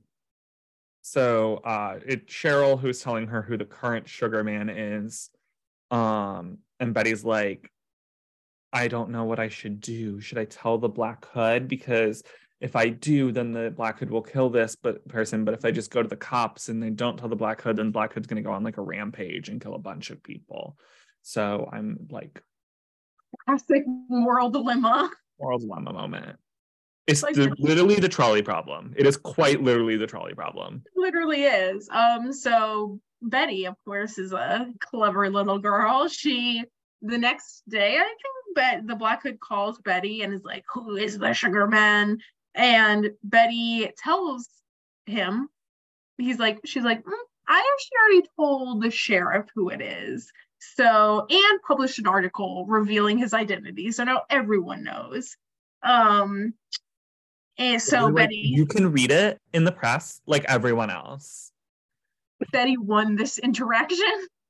[SPEAKER 2] so uh, it's Cheryl who's telling her who the current Sugar Man is. Um, and Betty's like, I don't know what I should do. Should I tell the Black Hood? Because if I do, then the Black Hood will kill this but person. But if I just go to the cops and they don't tell the Black Hood, then Black Hood's going to go on like a rampage and kill a bunch of people. So I'm like,
[SPEAKER 1] Classic moral dilemma.
[SPEAKER 2] moral dilemma moment. It's
[SPEAKER 1] Like,
[SPEAKER 2] the, literally the trolley problem. It is quite literally the trolley problem.
[SPEAKER 1] It literally is. Um, so Betty, of course, is a clever little girl. She, the next day, I think, Bet the Black Hood calls Betty and is like, who is the Sugar Man? And Betty tells him, he's like, she's like, mm, I actually already told the sheriff who it is. So, and published an article revealing his identity. So now everyone knows. Um, and so
[SPEAKER 2] Like,
[SPEAKER 1] Betty,
[SPEAKER 2] you can read it in the press like everyone else.
[SPEAKER 1] Betty won this interaction.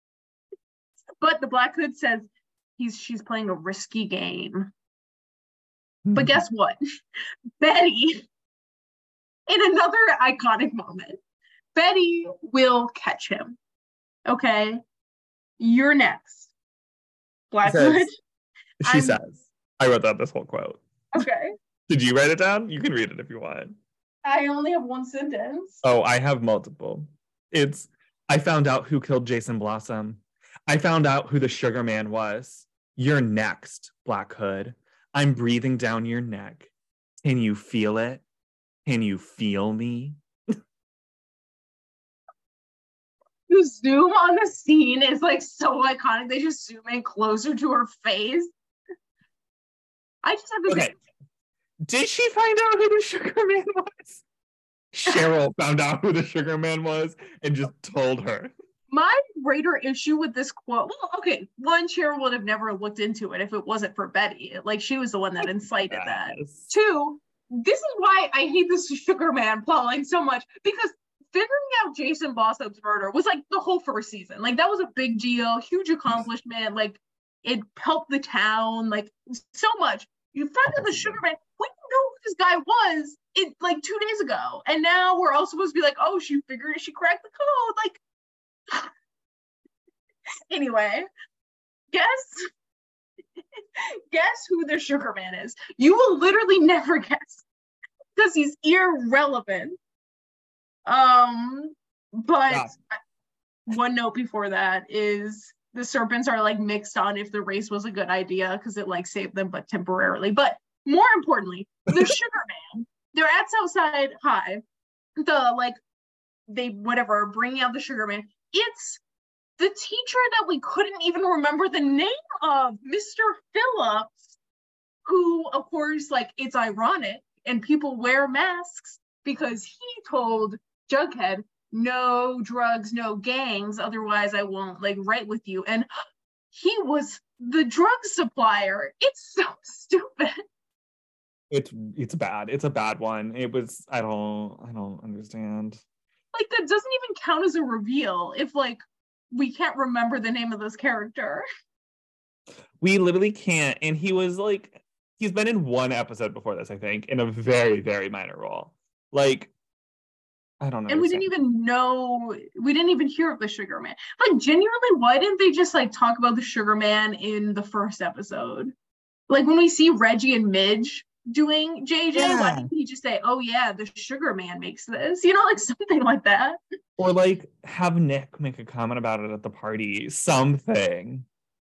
[SPEAKER 1] But the Black Hood says he's she's playing a risky game. But guess what? Betty, in another iconic moment, Betty will catch him. Okay? You're next. Black
[SPEAKER 2] She says-
[SPEAKER 1] Hood.
[SPEAKER 2] She
[SPEAKER 1] I'm-
[SPEAKER 2] says, I wrote that this whole quote.
[SPEAKER 1] Okay.
[SPEAKER 2] Did you write it down? You can read it if you want.
[SPEAKER 1] I only have one sentence.
[SPEAKER 2] Oh, I have multiple. It's, I found out who killed Jason Blossom. I found out who the Sugar Man was. You're next, Black Hood. I'm breathing down your neck. Can you feel it? Can you feel me?
[SPEAKER 1] The zoom on the scene is like so iconic. They just zoom in closer to her face. I just have to
[SPEAKER 2] Okay. Did she find out who the Sugar Man was? Cheryl found out who the Sugar Man was and just told her.
[SPEAKER 1] My greater issue with this quote, well, okay, one, Cheryl would have never looked into it if it wasn't for Betty. Like, she was the one that incited that.
[SPEAKER 2] Yes.
[SPEAKER 1] Two, this is why I hate this Sugar Man plotline so much, because figuring out Jason Blossom's murder was like the whole first season. Like, that was a big deal, huge accomplishment. Like, it helped the town, like, so much. You found out the Sugar Man, we didn't know who this guy was it like two days ago, and now we're all supposed to be like, oh, she figured she cracked the code. Like, anyway, guess guess who the sugar man is. You will literally never guess because he's irrelevant. Um, but yeah. One note before that is the serpents are like mixed on if the race was a good idea because it like saved them, but temporarily. But more importantly, the sugar man, they're at Southside High. The like, they whatever bringing out the sugar man. It's the teacher that we couldn't even remember the name of, Mister Phillips, who, of course, like it's ironic and people wear masks because he told Jughead, no drugs, no gangs, otherwise I won't like write with you. And he was the drug supplier. It's so stupid.
[SPEAKER 2] It's it's bad. It's a bad one. It was, I don't, I don't understand.
[SPEAKER 1] Like that doesn't even count as a reveal if like we can't remember the name of this character.
[SPEAKER 2] We literally can't. And he was like, he's been in one episode before this, I think, in a very, very minor role. Like, I don't know.
[SPEAKER 1] And we didn't even know, we didn't even hear of the Sugar Man. Like, genuinely, why didn't they just, like, talk about the Sugar Man in the first episode? Like, when we see Reggie and Midge doing J J, yeah. Why didn't he just say, oh, yeah, the Sugar Man makes this? You know, like, something like that.
[SPEAKER 2] Or, like, have Nick make a comment about it at the party. Something.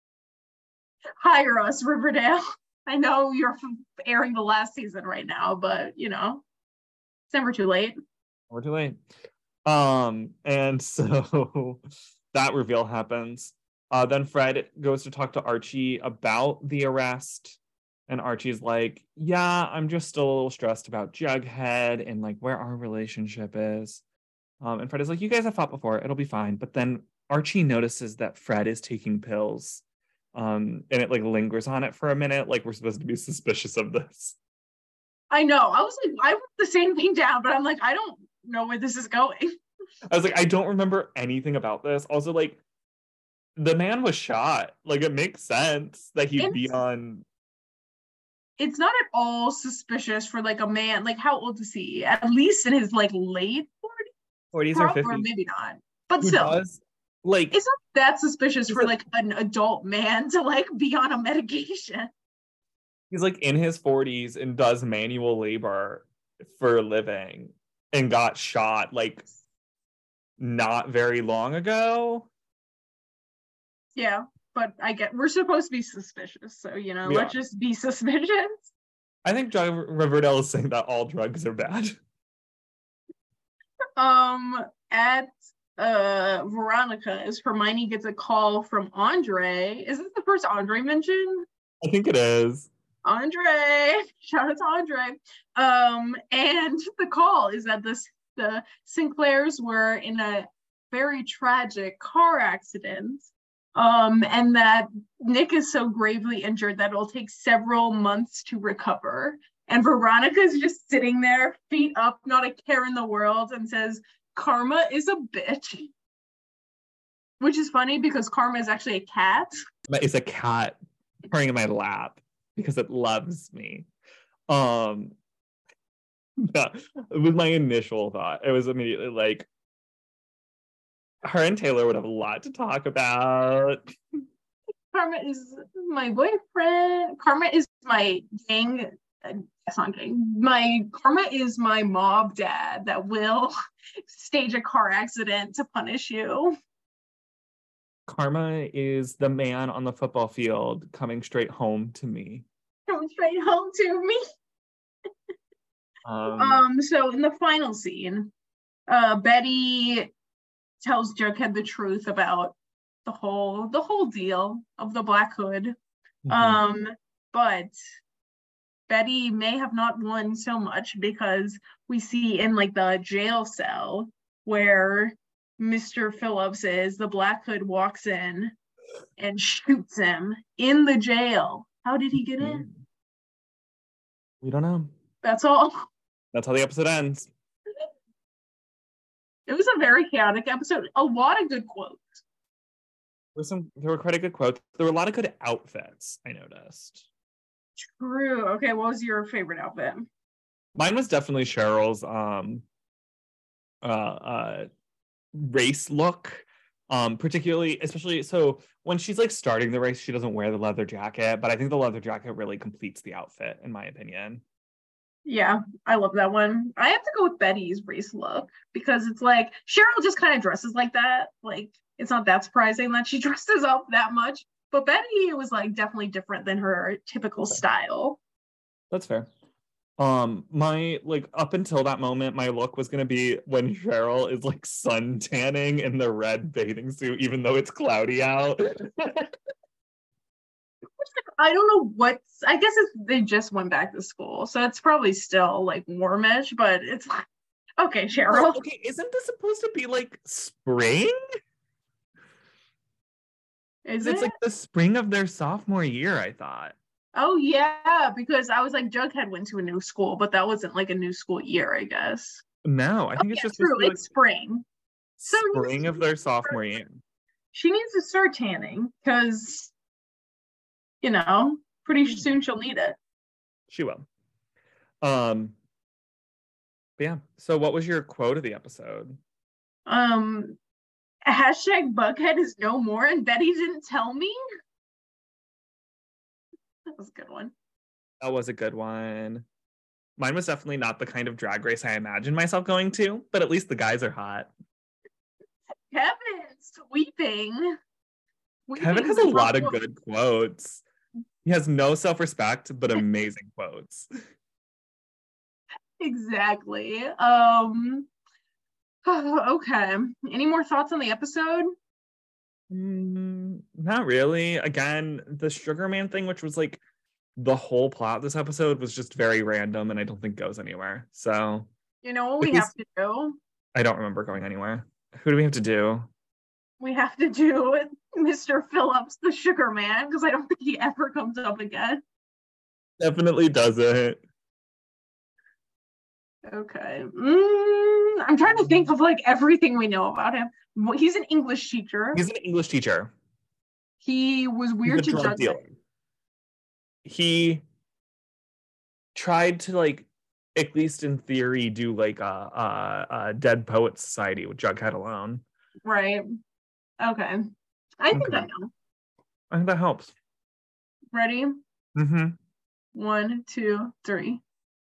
[SPEAKER 1] Hire us, Riverdale. I know you're airing the last season right now, but, you know, it's never too late.
[SPEAKER 2] We're too late. Um, and so that reveal happens. Uh, then Fred goes to talk to Archie about the arrest. And Archie's like, yeah, I'm just still a little stressed about Jughead and like where our relationship is. Um, and Fred is like, you guys have fought before. It'll be fine. But then Archie notices that Fred is taking pills. Um, and it like lingers on it for a minute. Like we're supposed to be suspicious of this.
[SPEAKER 1] I know. I was like, I wrote the same thing down, but I'm like, I don't know where this is going.
[SPEAKER 2] I was like, I don't remember anything about this. Also, like, the man was shot. Like, it makes sense that he'd it's, be on.
[SPEAKER 1] It's not at all suspicious for like a man. Like, how old is he? At least in his like late forties,
[SPEAKER 2] forties or fifties,
[SPEAKER 1] or maybe not. But
[SPEAKER 2] Who
[SPEAKER 1] still,
[SPEAKER 2] does? Like,
[SPEAKER 1] it's not that suspicious for like an adult man to like be on a medication.
[SPEAKER 2] He's like in his forties and does manual labor for a living and got shot like not very long ago.
[SPEAKER 1] Yeah, but I get we're supposed to be suspicious, so you know,
[SPEAKER 2] yeah.
[SPEAKER 1] Let's just be suspicious.
[SPEAKER 2] I think John Riverdale is saying that all drugs are bad.
[SPEAKER 1] Um, at uh Veronica's, Hermione gets a call from Andre. Is this the first Andre mention?
[SPEAKER 2] I think it is.
[SPEAKER 1] Andre, shout out to Andre. Um, and the call is that this the Sinclairs were in a very tragic car accident. Um, and that Nick is so gravely injured that it'll take several months to recover. And Veronica's just sitting there, feet up, not a care in the world, and says, Karma is a bitch. Which is funny because Karma is actually a cat.
[SPEAKER 2] It's a cat purring in my lap because it loves me. Um, yeah, it was my initial thought. It was immediately like, her and Taylor would have a lot to talk about.
[SPEAKER 1] Karma is my boyfriend. Karma is my gang. That's not gang. My Karma is my mob dad that will stage a car accident to punish you.
[SPEAKER 2] Karma is the man on the football field coming straight home to me.
[SPEAKER 1] Coming straight home to me. um, um. So in the final scene, uh, Betty tells Jughead the truth about the whole the whole deal of the Black Hood. Mm-hmm. Um, but Betty may have not won so much because we see in like the jail cell where Mister Phillips is, the Black Hood walks in and shoots him in the jail. How did he get mm-hmm. in?
[SPEAKER 2] We don't know.
[SPEAKER 1] That's all.
[SPEAKER 2] That's how the episode ends.
[SPEAKER 1] It was a very chaotic episode. A lot of good quotes.
[SPEAKER 2] There were some. There were quite a good quotes. There were a lot of good outfits, I noticed.
[SPEAKER 1] True. Okay, what was your favorite outfit?
[SPEAKER 2] Mine was definitely Cheryl's um uh uh race look. Um, particularly, especially so when she's like starting the race, she doesn't wear the leather jacket, but I think the leather jacket really completes the outfit, in my opinion.
[SPEAKER 1] Yeah, I love that one. I have to go with Betty's race look because it's like Cheryl just kind of dresses like that. Like it's not that surprising that she dresses up that much. But Betty was like definitely different than her typical
[SPEAKER 2] Okay.
[SPEAKER 1] style.
[SPEAKER 2] That's fair. Um, my like up until that moment, my look was gonna be when Cheryl is like sun tanning in the red bathing suit, even though it's cloudy out.
[SPEAKER 1] I don't know what's, I guess it's, they just went back to school. So it's probably still like warmish, but it's like, okay, Cheryl.
[SPEAKER 2] Well, okay, isn't this supposed to be like spring?
[SPEAKER 1] Is
[SPEAKER 2] It's
[SPEAKER 1] it?
[SPEAKER 2] like the spring of their sophomore year, I thought.
[SPEAKER 1] Oh yeah, because I was like Jughead went to a new school, but that wasn't like a new school year, I guess.
[SPEAKER 2] No, I
[SPEAKER 1] Oh
[SPEAKER 2] think it's
[SPEAKER 1] yeah,
[SPEAKER 2] just supposed
[SPEAKER 1] true.
[SPEAKER 2] to be like
[SPEAKER 1] It's spring. So
[SPEAKER 2] spring of their sophomore year.
[SPEAKER 1] she needs to start tanning because, you know, pretty soon she'll need it.
[SPEAKER 2] She will. Um, but yeah. So what was your quote of the episode?
[SPEAKER 1] Um, hashtag Bughead is no more, and Betty didn't tell me. That was a good one.
[SPEAKER 2] That was a good one. Mine was definitely not the kind of drag race I imagined myself going to, but at least the guys are hot.
[SPEAKER 1] Kevin sweeping.
[SPEAKER 2] Kevin has a lot of good quotes. He has no self-respect, but amazing quotes.
[SPEAKER 1] Exactly. Um. Okay. Any more thoughts on the episode?
[SPEAKER 2] Mm, not really. Again, the Sugar Man thing, which was like the whole plot of this episode, was just very random and I don't think goes anywhere. So
[SPEAKER 1] You know what we have to do?
[SPEAKER 2] I don't remember going anywhere. Who do we have to do?
[SPEAKER 1] We have to do Mister Phillips, the Sugar Man, because I don't think he ever comes up again.
[SPEAKER 2] Definitely doesn't.
[SPEAKER 1] Okay. Mm, I'm trying to think of like everything we know about him. He's an English teacher.
[SPEAKER 2] He's an English teacher.
[SPEAKER 1] He was weird
[SPEAKER 2] He's a
[SPEAKER 1] to
[SPEAKER 2] drug
[SPEAKER 1] Jughead.
[SPEAKER 2] dealer. He tried to like, at least in theory, do like a, a, a Dead Poets Society with Jughead alone.
[SPEAKER 1] Right. Okay. I think
[SPEAKER 2] Okay.
[SPEAKER 1] I know.
[SPEAKER 2] I think that helps.
[SPEAKER 1] Ready?
[SPEAKER 2] Mm-hmm.
[SPEAKER 1] One, two, three.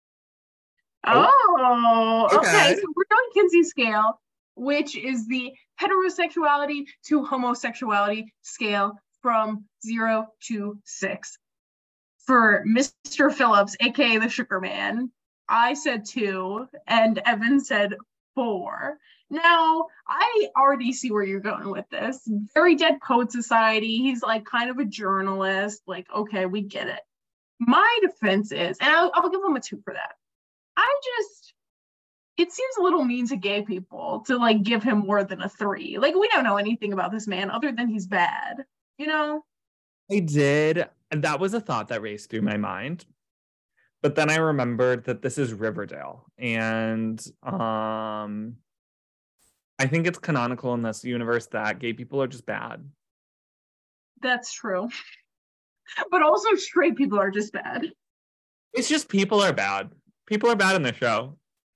[SPEAKER 2] Oh.
[SPEAKER 1] Oh, okay.
[SPEAKER 2] Okay.
[SPEAKER 1] So we're doing Kinsey scale, which is the heterosexuality to homosexuality scale from zero to six. For Mister Phillips, aka the Sugar Man, I said two, and Evan said four. Now, I already see where you're going with this. Very Dead Poet Society. He's like kind of a journalist. Like, okay, we get it. My defense is, and I'll, I'll give him a two for that. I just, it seems a little mean to gay people to like give him more than a three. Like, we don't know anything about this man other than he's bad, you know?
[SPEAKER 2] I did. And that was a thought that raced through my mind. But then I remembered that this is Riverdale. And um, I think it's canonical in this universe that gay people are just bad.
[SPEAKER 1] That's true. But also straight people are just bad.
[SPEAKER 2] It's just people are bad. People are bad in the show.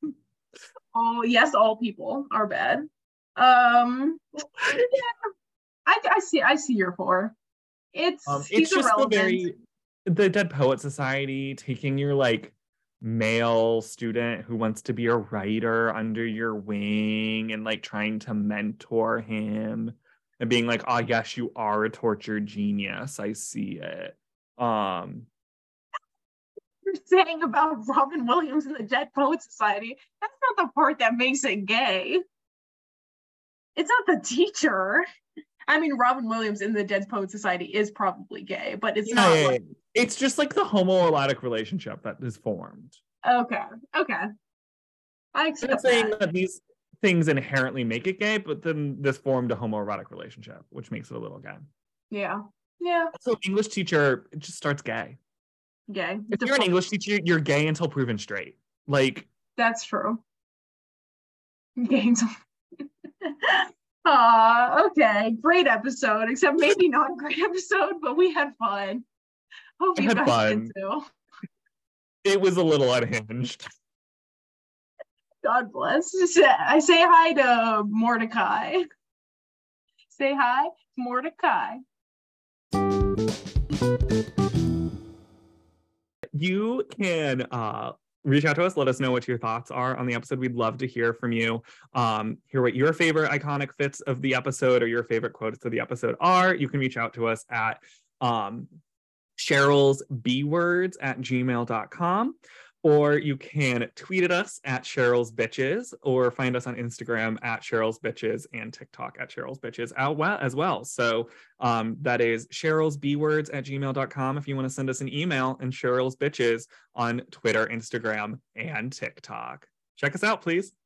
[SPEAKER 1] Oh, yes, all people are bad. Um, yeah, I, I see. I see your four. It's
[SPEAKER 2] Um,
[SPEAKER 1] he's
[SPEAKER 2] it's just the
[SPEAKER 1] irrelevant.
[SPEAKER 2] very the Dead Poet Society taking your like male student who wants to be a writer under your wing and like trying to mentor him and being like, oh yes, you are a tortured genius. I see it. Um,
[SPEAKER 1] You're saying about Robin Williams and the Dead Poet Society. That's not the part that makes it gay. It's not the teacher. I mean, Robin Williams in the Dead Poet Society is probably gay, but it's
[SPEAKER 2] yeah,
[SPEAKER 1] not.
[SPEAKER 2] yeah,
[SPEAKER 1] Like...
[SPEAKER 2] yeah. It's just like the homoerotic relationship that is formed.
[SPEAKER 1] Okay, okay. I
[SPEAKER 2] I'm
[SPEAKER 1] accept
[SPEAKER 2] not saying
[SPEAKER 1] that.
[SPEAKER 2] that these things inherently make it gay, but then this formed a homoerotic relationship, which makes it a little gay.
[SPEAKER 1] Yeah, yeah,
[SPEAKER 2] So English teacher, it just starts gay.
[SPEAKER 1] gay.
[SPEAKER 2] If you're an English teacher, you're gay until proven straight. Like,
[SPEAKER 1] That's true. Gay until. Uh, okay, great episode, except maybe not a great episode, but we had fun. Hope
[SPEAKER 2] I
[SPEAKER 1] you
[SPEAKER 2] had
[SPEAKER 1] guys
[SPEAKER 2] fun.
[SPEAKER 1] did too.
[SPEAKER 2] It was a little unhinged.
[SPEAKER 1] God bless. I say hi to Mordecai. Say hi, Mordecai.
[SPEAKER 2] You can uh, reach out to us. Let us know what your thoughts are on the episode. We'd love to hear from you. Um, hear what your favorite iconic fits of the episode or your favorite quotes of the episode are. You can reach out to us at um, Cheryl's B words at gmail dot com. Or you can tweet at us at Cheryl's Bitches, or find us on Instagram at Cheryl's Bitches and TikTok at Cheryl's Bitches as well. So um, that is Cheryl's B words at gmail dot com if you want to send us an email, and Cheryl's Bitches on Twitter, Instagram, and TikTok. Check us out, please.